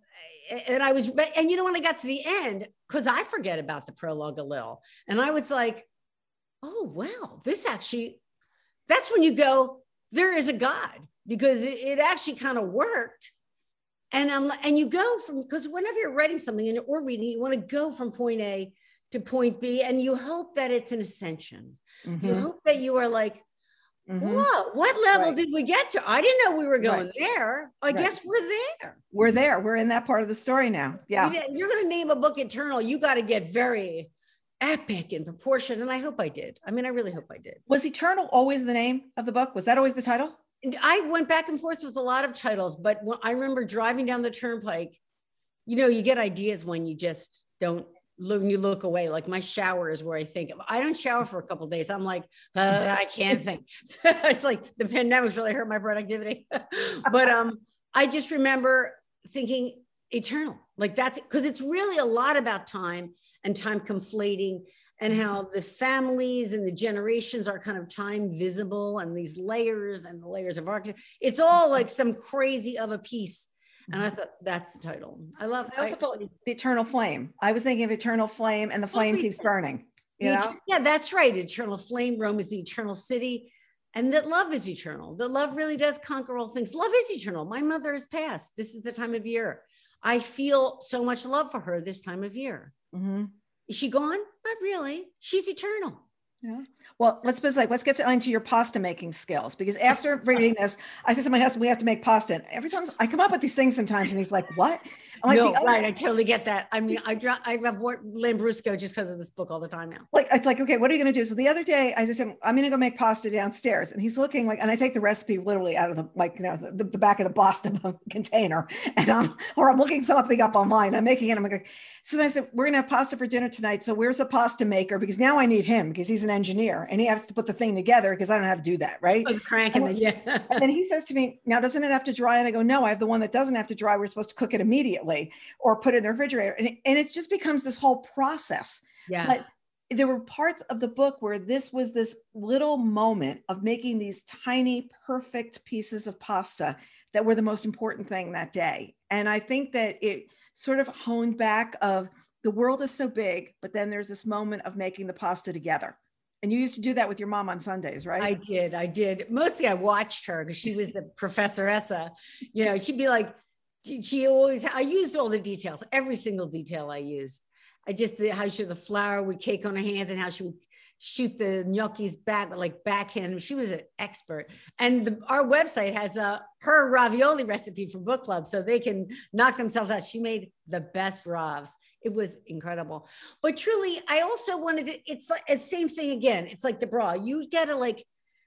and I was, and you know, when I got to the end, because I forget about the prologue a little, and I was like, oh, wow, this actually, that's when you go, there is a God, because it, it actually kind of worked. And I'm, and you go from, because whenever you're writing something or reading, you want to go from point A to point B, and you hope that it's an ascension. Mm-hmm. You hope that you are like, mm-hmm. whoa, what level right. did we get to? I didn't know we were going right. there. I right. guess we're there. We're there. We're in that part of the story now. Yeah. You're going to name a book Eternal. You got to get very epic in proportion. And I hope I did. I mean, I really hope I did. Was Eternal always the name of the book? Was that always the title? And I went back and forth with a lot of titles, but when I remember driving down the turnpike, you know, you get ideas when you just don't look, you look away. Like my shower is where I think. If I don't shower for a couple of days, I'm like, uh, I can't think. So it's like the pandemic's really hurt my productivity. But um, I just remember thinking Eternal, like that's because it's really a lot about time and time conflating, and how the families and the generations are kind of time visible, and these layers and the layers of architecture. It's all like some crazy of a piece. And I thought that's the title. I love. I also thought the Eternal Flame. I was thinking of Eternal Flame, and the flame keeps burning. You know? Yeah, that's right. Eternal Flame. Rome is the eternal city, and that love is eternal. That love really does conquer all things. Love is eternal. My mother has passed. This is the time of year. I feel so much love for her this time of year. Mm-hmm. Is she gone? Not really. She's eternal. Yeah. Well, let's like let's get to, into your pasta making skills, because after reading this, I said to my husband, we have to make pasta. And every time I come up with these things sometimes, and he's like, "What?" I'm like, no, right? I totally get that. I mean, I I avoid Lambrusco just because of this book all the time now. Like it's like, okay, what are you going to do? So the other day, I said, I'm going to go make pasta downstairs, and he's looking like, and I take the recipe literally out of the like you know the, the back of the pasta container, and I'm or I'm looking something up online. I'm making it. I'm like, so then I said, we're going to have pasta for dinner tonight. So where's a pasta maker? Because now I need him, because he's an engineer and he has to put the thing together, because I don't know how to do that. Right. Oh, cranking and, it, yeah. And then he says to me, now, doesn't it have to dry? And I go, no, I have the one that doesn't have to dry. We're supposed to cook it immediately or put it in the refrigerator. And it, and it just becomes this whole process. Yeah. But there were parts of the book where this was this little moment of making these tiny, perfect pieces of pasta that were the most important thing that day. And I think that it sort of honed back of the world is so big, but then there's this moment of making the pasta together. And you used to do that with your mom on Sundays, right? I did. I did. Mostly I watched her because she was the professoressa. You know, she'd be like, she, she always, I used all the details, every single detail I used. I just, the, how she, the flour would cake on her hands, and how she would shoot the gnocchis back, like backhand. She was an expert. And the, our website has a, her ravioli recipe for book club, so they can knock themselves out. She made the best ravs. It was incredible. But truly, I also wanted to, it's like the same thing again. It's like the bra. You got to like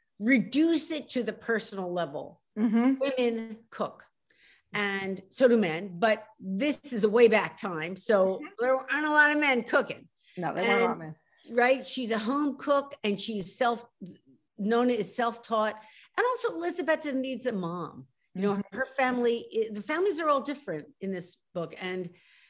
reduce it to the personal level. Mm-hmm. Women cook. And so do men, but this is a way back time. So mm-hmm. there aren't a lot of men cooking. No, there weren't a lot of men. Right. She's a home cook, and she's self known as self-taught. And also Elizabeth needs a mom. You know, mm-hmm. her family, the families are all different in this book, and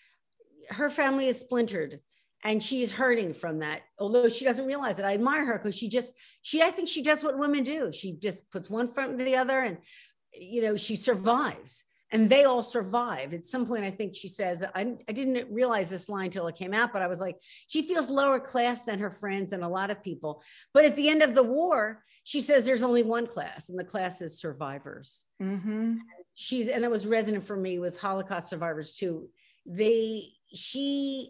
her family is splintered, and she's hurting from that. Although she doesn't realize it. I admire her because she just, she, I think she does what women do. She just puts one foot in the other, and, you know, she survives. And they all survive. At some point, I think she says, I, I didn't realize this line till it came out, but I was like, she feels lower class than her friends and a lot of people. But at the end of the war, she says there's only one class, and the class is survivors. Mm-hmm. She's, and that was resonant for me with Holocaust survivors too. They, she,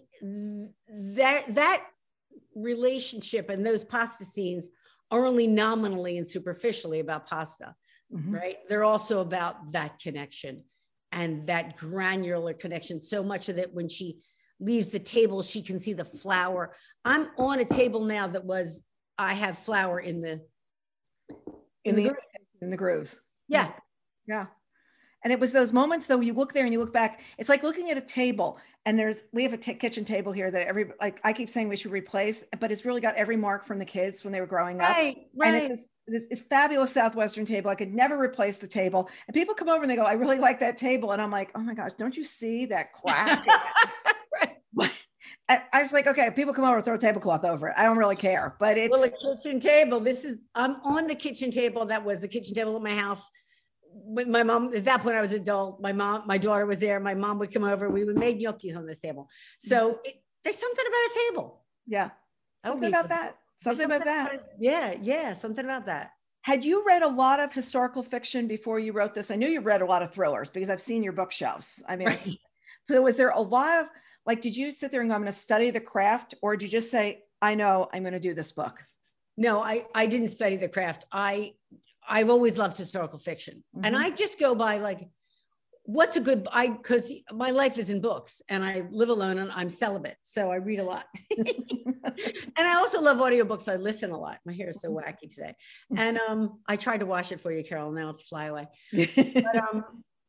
that, that relationship and those pasta scenes are only nominally and superficially about pasta. Mm-hmm. Right? They're also about that connection and that granular connection. So much of it, when she leaves the table, she can see the flour. I'm on a table now that was, I have flour in the, in, in the, the in the grooves. Yeah. Yeah. And it was those moments though, you look there and you look back, it's like looking at a table, and there's, we have a t- kitchen table here that every, like I keep saying we should replace, but it's really got every mark from the kids when they were growing up. Right, right. And it's, it's, it's fabulous Southwestern table. I could never replace the table. And people come over and they go, I really like that table. And I'm like, oh my gosh, don't you see that crack? Right. I, I was like, okay, people come over, throw a tablecloth over it. I don't really care, but it's. Well, a kitchen table, this is, I'm on the kitchen table. That was the kitchen table at my house with my mom, at that point I was adult, my mom, my daughter was there. My mom would come over. We would make gnocchis on this table. So it, there's something about a table. Yeah. Something about that. Something, something about that. About, yeah. Yeah. Something about that. Had you read a lot of historical fiction before you wrote this? I knew you read a lot of thrillers because I've seen your bookshelves. I mean, right. So was there a lot of, like, did you sit there and go, I'm going to study the craft, or did you just say, I know I'm going to do this book? No, I, I didn't study the craft. I, I've always loved historical fiction. Mm-hmm. And I just go by like, what's a good, I, cause my life is in books and I live alone and I'm celibate. So I read a lot. And I also love audiobooks. I listen a lot. My hair is so wacky today. And um, I tried to wash it for you, Carol. Now it's fly away. But, um,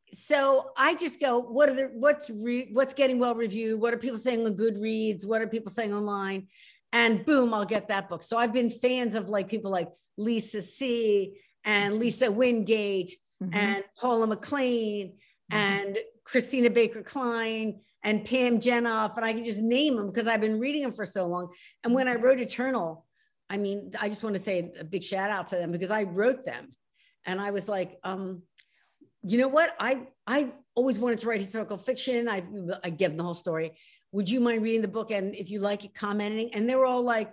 so I just go, what are the, what's, re, what's getting well reviewed? What are people saying on Goodreads? What are people saying online? And boom, I'll get that book. So I've been fans of like people like Lisa C. and Lisa Wingate mm-hmm. and Paula McLean mm-hmm. and Christina Baker Klein and Pam Jenoff. And I can just name them because I've been reading them for so long. And when I wrote Eternal, I mean, I just want to say a big shout out to them because I wrote them. And I was like, um, you know what? I, I always wanted to write historical fiction. I, I give them the whole story. Would you mind reading the book? And if you like it, commenting. And they were all like,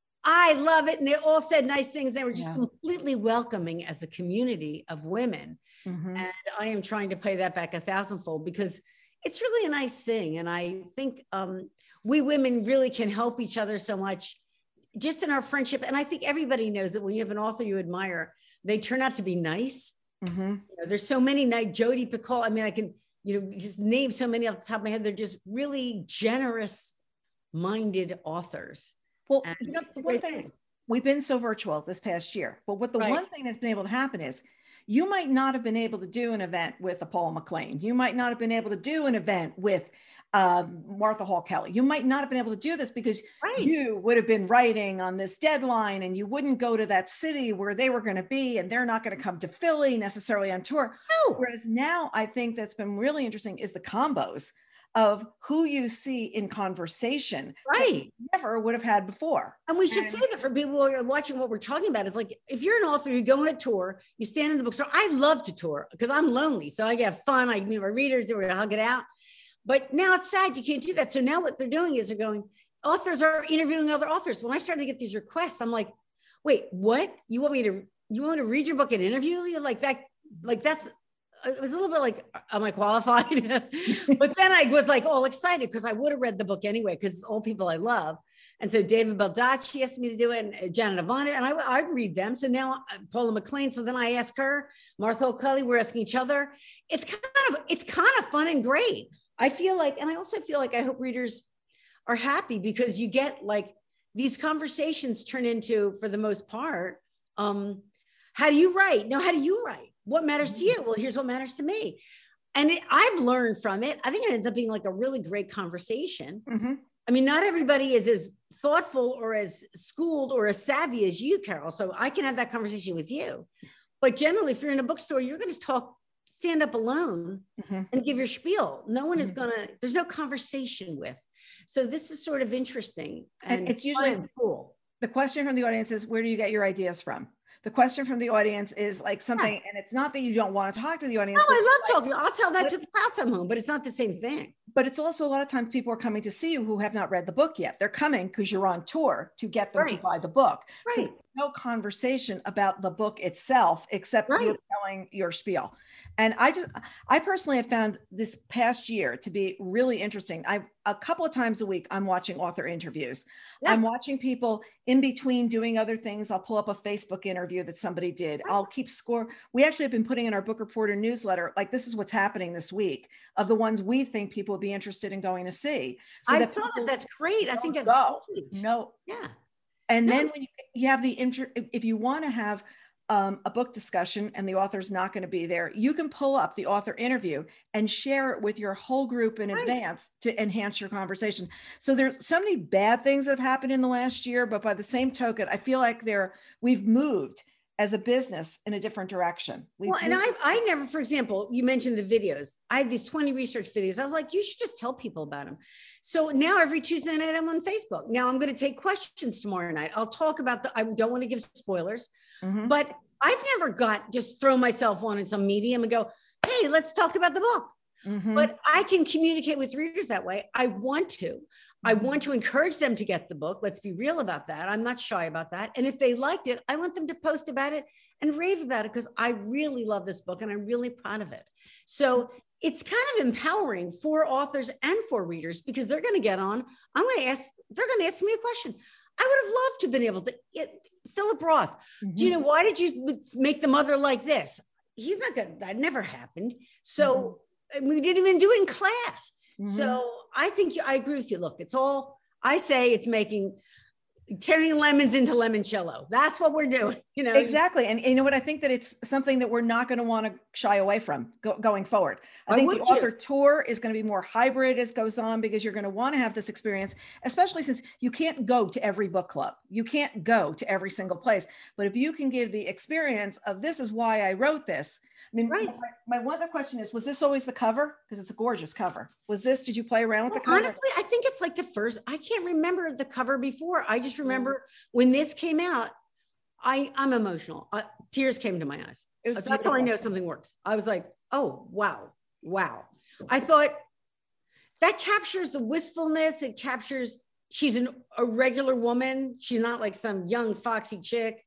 I love it. And they all said nice things. They were just yeah. completely welcoming as a community of women. Mm-hmm. And I am trying to pay that back a thousandfold because it's really a nice thing. And I think um, we women really can help each other so much just in our friendship. And I think everybody knows that when you have an author you admire, they turn out to be nice. Mm-hmm. You know, there's so many, like Jodi Picoult. I mean, I can, you know, just name so many off the top of my head. They're just really generous minded authors. Well, and you know, one thing is, we've been so virtual this past year, but what the right. one thing that's been able to happen is you might not have been able to do an event with a Paul McLean. You might not have been able to do an event with uh, Martha Hall Kelly. You might not have been able to do this because right. you would have been writing on this deadline and you wouldn't go to that city where they were going to be, and they're not going to come to Philly necessarily on tour. No. Whereas now I think that's been really interesting is the combos of who you see in conversation, right? Never would have had before. And we should and, say that for people who are watching what we're talking about. It's like, if you're an author, you go on a tour, you stand in the bookstore. I love to tour because I'm lonely. So I get fun. I meet my readers, we're gonna hug it out. But now it's sad, you can't do that. So now what they're doing is they're going, authors are interviewing other authors. When I started to get these requests, I'm like, wait, what? You want me to, you want to read your book and interview you? Like that, like that's, it was a little bit like, am I qualified? But then I was like all excited because I would have read the book anyway, because it's all people I love. And so David Baldacci asked me to do it, and Janet Ivana, and I, I'd read them. So now Paula McLean. So then I asked her, Martha O'Kelly, we're asking each other. It's kind of, it's kind of fun and great. I feel like, and I also feel like I hope readers are happy because you get like these conversations turn into, for the most part, um, how do you write? No, how do you write? What matters to you? Well, here's what matters to me. And it, I've learned from it. I think it ends up being like a really great conversation. Mm-hmm. I mean, not everybody is as thoughtful or as schooled or as savvy as you, Carol. So I can have that conversation with you. But generally, if you're in a bookstore, you're going to talk, stand up alone mm-hmm. and give your spiel. No one mm-hmm. is going to, there's no conversation with. So this is sort of interesting. And, and it's usually cool. The question from the audience is, where do you get your ideas from? The question from the audience is like something, yeah. and it's not that you don't want to talk to the audience. No, I love like, talking. I'll tell that but, to the class I'm home, but it's not the same thing. But it's also a lot of times people are coming to see you who have not read the book yet. They're coming because you're on tour to get them right. to buy the book. Right. So there's no conversation about the book itself, except right. you're telling your spiel. And I just, I personally have found this past year to be really interesting. I, a couple of times a week, I'm watching author interviews. Yeah. I'm watching people in between doing other things. I'll pull up a Facebook interview that somebody did. Right. I'll keep score. We actually have been putting in our Book Reporter newsletter, like this is what's happening this week of the ones we think people would be interested in going to see. So I that saw that. That's great. I think that's go. Great. No. Yeah. And no. then when you, you have the inter, if you want to have Um, a book discussion and the author's not going to be there, you can pull up the author interview and share it with your whole group in right. advance to enhance your conversation. So there's so many bad things that have happened in the last year, but by the same token, I feel like there we've moved as a business in a different direction. We've well, and I, I never, for example, you mentioned the videos. I had these twenty research videos. I was like, you should just tell people about them. So now every Tuesday night I'm on Facebook. Now I'm going to take questions tomorrow night. I'll talk about the, I don't want to give spoilers, mm-hmm. but I've never got just throw myself on in some medium and go, hey, let's talk about the book. Mm-hmm. But I can communicate with readers that way. I want to. Mm-hmm. I want to encourage them to get the book. Let's be real about that. I'm not shy about that. And if they liked it, I want them to post about it and rave about it because I really love this book and I'm really proud of it. So it's kind of empowering for authors and for readers because they're going to get on. I'm going to ask, they're going to ask me a question. I would have loved to have been able to, it, Philip Roth, mm-hmm. do you know, why did you make the mother like this? He's not good. That never happened. So mm-hmm. we didn't even do it in class. Mm-hmm. So I think I agree with you. Look, it's all, I say it's making, turning lemons into limoncello. That's what we're doing, you know? Exactly. And you know what? I think that it's something that we're not going to want to shy away from go, going forward. I Why think the author you? tour is going to be more hybrid as goes on because you're going to want to have this experience, especially since you can't go to every book club. You can't go to every single place. But if you can give the experience of this is why I wrote this. I mean, right. my, my one other question is, was this always the cover? Because it's a gorgeous cover. Was this, did you play around with well, the cover? Honestly, I think it's like the first, I can't remember the cover before. I just remember mm. when this came out, I, I'm emotional. Uh, tears came to my eyes. That's how I know something works. I was like, oh, wow. Wow. I thought that captures the wistfulness. It captures, she's an, a regular woman. She's not like some young foxy chick.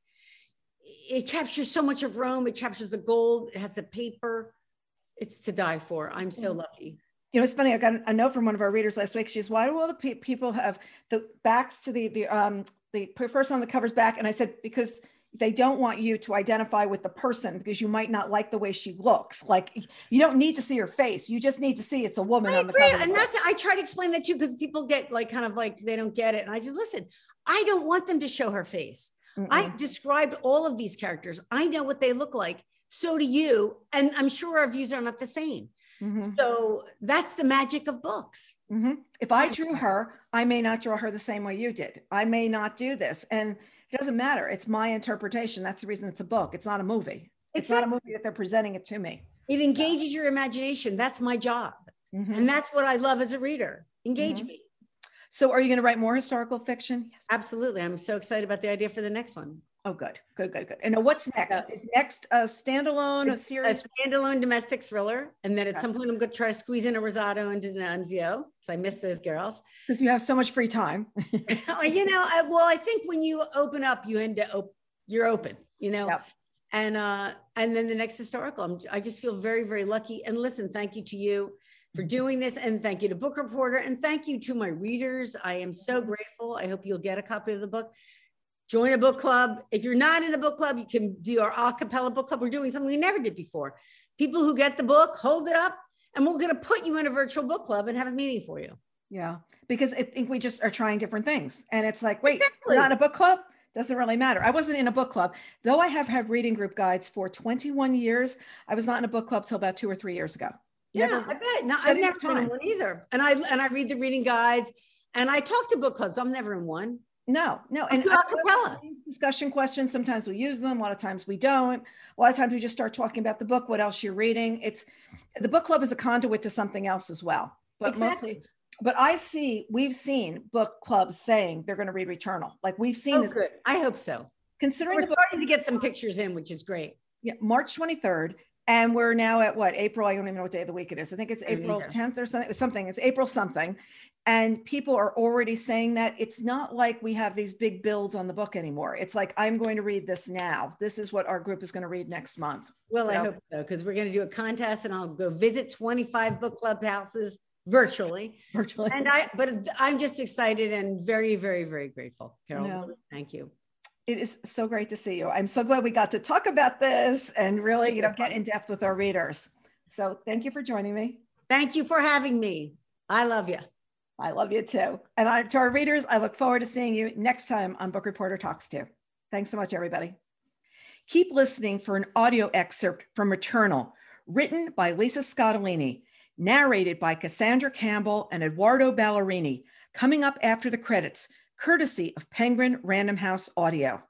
It captures so much of Rome. It captures the gold. It has the paper. It's to die for. I'm so lucky. You know, it's funny. I got a note from one of our readers last week. She's, why do all the pe- people have the backs to the, the, um, the person on the cover's back? And I said, because they don't want you to identify with the person because you might not like the way she looks. Like you don't need to see her face. You just need to see it's a woman I on the agree. cover. And that's, I try to explain that too, because people get like, kind of like, they don't get it. And I just, listen, I don't want them to show her face. Mm-mm. I described all of these characters. I know what they look like. So do you. And I'm sure our views are not the same. Mm-hmm. So that's the magic of books. Mm-hmm. If I drew her, I may not draw her the same way you did. I may not do this. And it doesn't matter. It's my interpretation. That's the reason it's a book. It's not a movie. It's exactly. not a movie that they're presenting it to me. It engages your imagination. That's my job. Mm-hmm. And that's what I love as a reader. Engage mm-hmm. me. So are you going to write more historical fiction? Yes. Absolutely. I'm so excited about the idea for the next one. Oh, good, good, good, good. And what's next? Is next a standalone, it's a series? A standalone domestic thriller. And then at okay. some point I'm going to try to squeeze in a Rosato and D'Annunzio because I miss those girls. Because you have so much free time. You know, I, well, I think when you open up, you end up, you're open, you know, yep. and, uh, and then the next historical, I'm, I just feel very, very lucky. And listen, thank you to you for doing this. And thank you to Book Reporter. And thank you to my readers. I am so grateful. I hope you'll get a copy of the book. Join a book club. If you're not in a book club, you can do our a cappella book club. We're doing something we never did before. People who get the book, hold it up, and we're going to put you in a virtual book club and have a meeting for you. Yeah, because I think we just are trying different things. And it's like, wait, exactly. Not a book club? Doesn't really matter. I wasn't in a book club. Though I have had reading group guides for twenty-one years, I was not in a book club till about two or three years ago. Yeah, never, I bet. No, I've never been in one either. And I and I read the reading guides and I talk to book clubs. I'm never in one. No, no. And discussion questions, sometimes we use them. A lot of times we don't. A lot of times we just start talking about the book, what else you're reading. It's the book club is a conduit to something else as well. But exactly. mostly, but I see, we've seen book clubs saying they're going to read Returnal. Like we've seen oh, this. Good. I hope so. Considering we're the book, starting to get some pictures in, which is great. Yeah, March twenty-third. And we're now at what, April? I don't even know what day of the week it is. I think it's April tenth or something. Something. It's April something. And people are already saying that it's not like we have these big builds on the book anymore. It's like, I'm going to read this now. This is what our group is going to read next month. Well, so. I hope so, because we're going to do a contest and I'll go visit twenty-five book club houses virtually. Virtually. And I, but I'm just excited and very, very, very grateful. Carol, yeah. Thank you. It is so great to see you. I'm so glad we got to talk about this and really, you know, get in depth with our readers. So thank you for joining me. Thank you for having me. I love you. I love you too. And I, to our readers, I look forward to seeing you next time on Book Reporter Talks To. Thanks so much, everybody. Keep listening for an audio excerpt from Returnal, written by Lisa Scottoline, narrated by Cassandra Campbell and Eduardo Ballerini, coming up after the credits, courtesy of Penguin Random House Audio.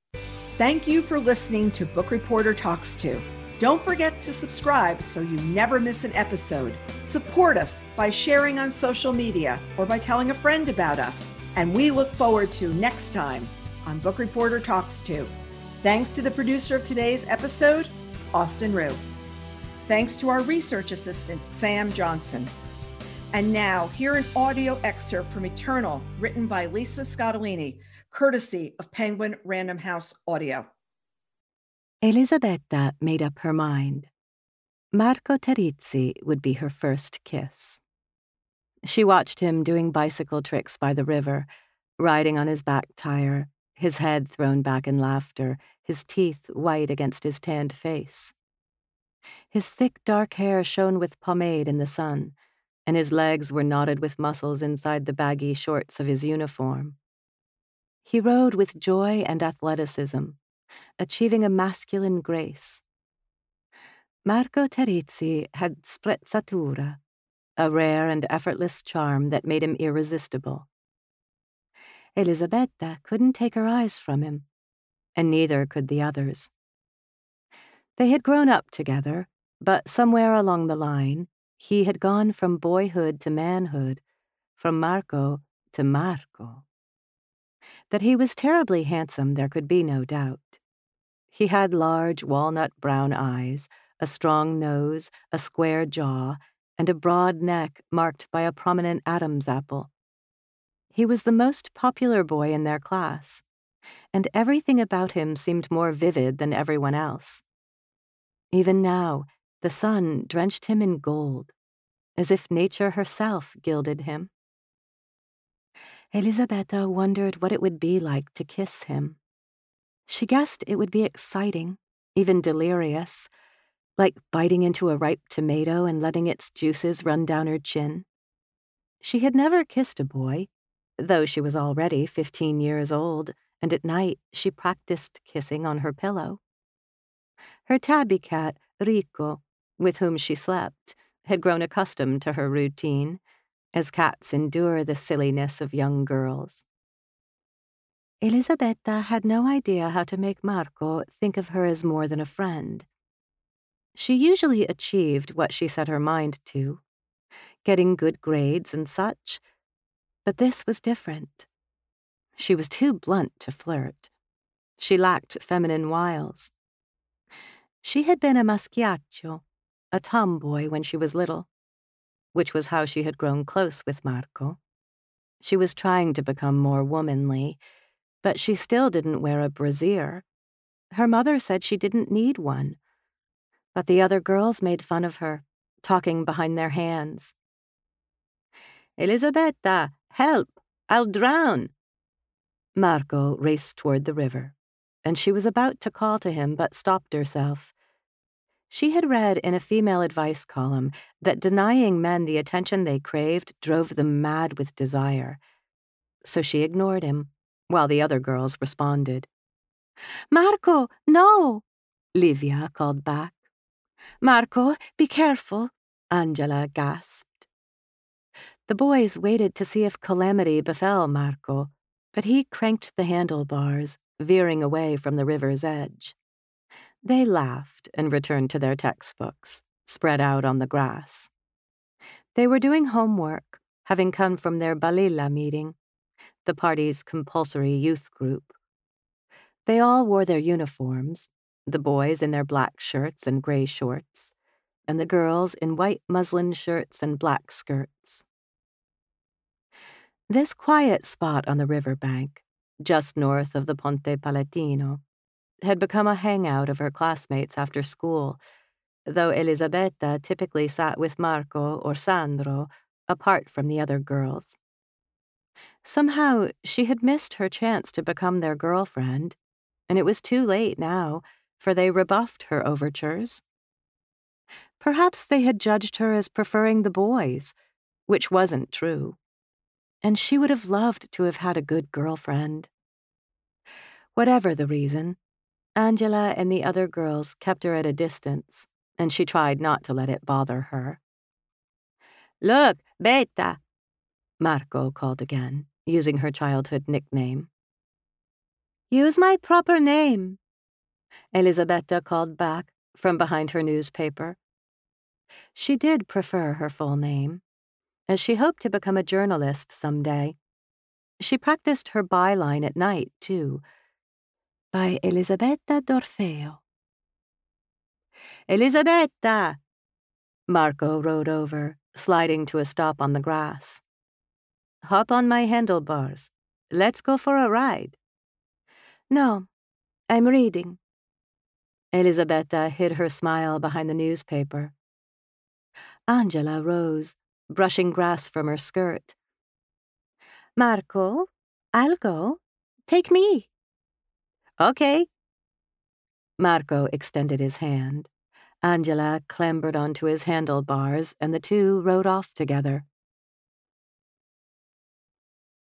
Thank you for listening to Book Reporter Talks To. Don't forget to subscribe so you never miss an episode. Support us by sharing on social media or by telling a friend about us. And we look forward to next time on Book Reporter Talks To. Thanks to the producer of today's episode, Austin Rue. Thanks to our research assistant, Sam Johnson. And now, hear an audio excerpt from Eternal, written by Lisa Scottoline, courtesy of Penguin Random House Audio. Elisabetta made up her mind. Marco Terrizzi would be her first kiss. She watched him doing bicycle tricks by the river, riding on his back tire, his head thrown back in laughter, his teeth white against his tanned face. His thick dark hair shone with pomade in the sun, and his legs were knotted with muscles inside the baggy shorts of his uniform. He rode with joy and athleticism, achieving a masculine grace. Marco Terrizzi had sprezzatura, a rare and effortless charm that made him irresistible. Elisabetta couldn't take her eyes from him, and neither could the others. They had grown up together, but somewhere along the line, he had gone from boyhood to manhood, from Marco to Marco. That he was terribly handsome there could be no doubt. He had large walnut-brown eyes, a strong nose, a square jaw, and a broad neck marked by a prominent Adam's apple. He was the most popular boy in their class, and everything about him seemed more vivid than everyone else. Even now, the sun drenched him in gold, as if nature herself gilded him. Elisabetta wondered what it would be like to kiss him. She guessed it would be exciting, even delirious, like biting into a ripe tomato and letting its juices run down her chin. She had never kissed a boy, though she was already fifteen years old, and at night she practiced kissing on her pillow. Her tabby cat, Rico, with whom she slept, had grown accustomed to her routine, as cats endure the silliness of young girls. Elisabetta had no idea how to make Marco think of her as more than a friend. She usually achieved what she set her mind to, getting good grades and such, but this was different. She was too blunt to flirt. She lacked feminine wiles. She had been a maschiaccio, a tomboy when she was little, which was how she had grown close with Marco. She was trying to become more womanly, but she still didn't wear a brassiere. Her mother said she didn't need one, but the other girls made fun of her, talking behind their hands. "Elisabetta, help! I'll drown!" Marco raced toward the river, and she was about to call to him but stopped herself. She had read in a female advice column that denying men the attention they craved drove them mad with desire, so she ignored him, while the other girls responded. "Marco, no!" Livia called back. "Marco, be careful," Angela gasped. The boys waited to see if calamity befell Marco, but he cranked the handlebars, veering away from the river's edge. They laughed and returned to their textbooks, spread out on the grass. They were doing homework, having come from their Balilla meeting, the party's compulsory youth group. They all wore their uniforms, the boys in their black shirts and gray shorts, and the girls in white muslin shirts and black skirts. This quiet spot on the riverbank, just north of the Ponte Palatino, had become a hangout of her classmates after school, though Elisabetta typically sat with Marco or Sandro, apart from the other girls. Somehow, she had missed her chance to become their girlfriend, and it was too late now, for they rebuffed her overtures. Perhaps they had judged her as preferring the boys, which wasn't true, and she would have loved to have had a good girlfriend. Whatever the reason, Angela and the other girls kept her at a distance, and she tried not to let it bother her. "Look, Beta!" Marco called again, using her childhood nickname. "Use my proper name," Elisabetta called back from behind her newspaper. She did prefer her full name, as she hoped to become a journalist someday. She practiced her byline at night, too. by Elisabetta D'Orfeo. Elisabetta! Marco rode over, sliding to a stop on the grass. Hop on my handlebars. Let's go for a ride. No, I'm reading. Elisabetta hid her smile behind the newspaper. Angela rose, brushing grass from her skirt. Marco, I'll go. Take me. Okay. Marco extended his hand. Angela clambered onto his handlebars, and the two rode off together.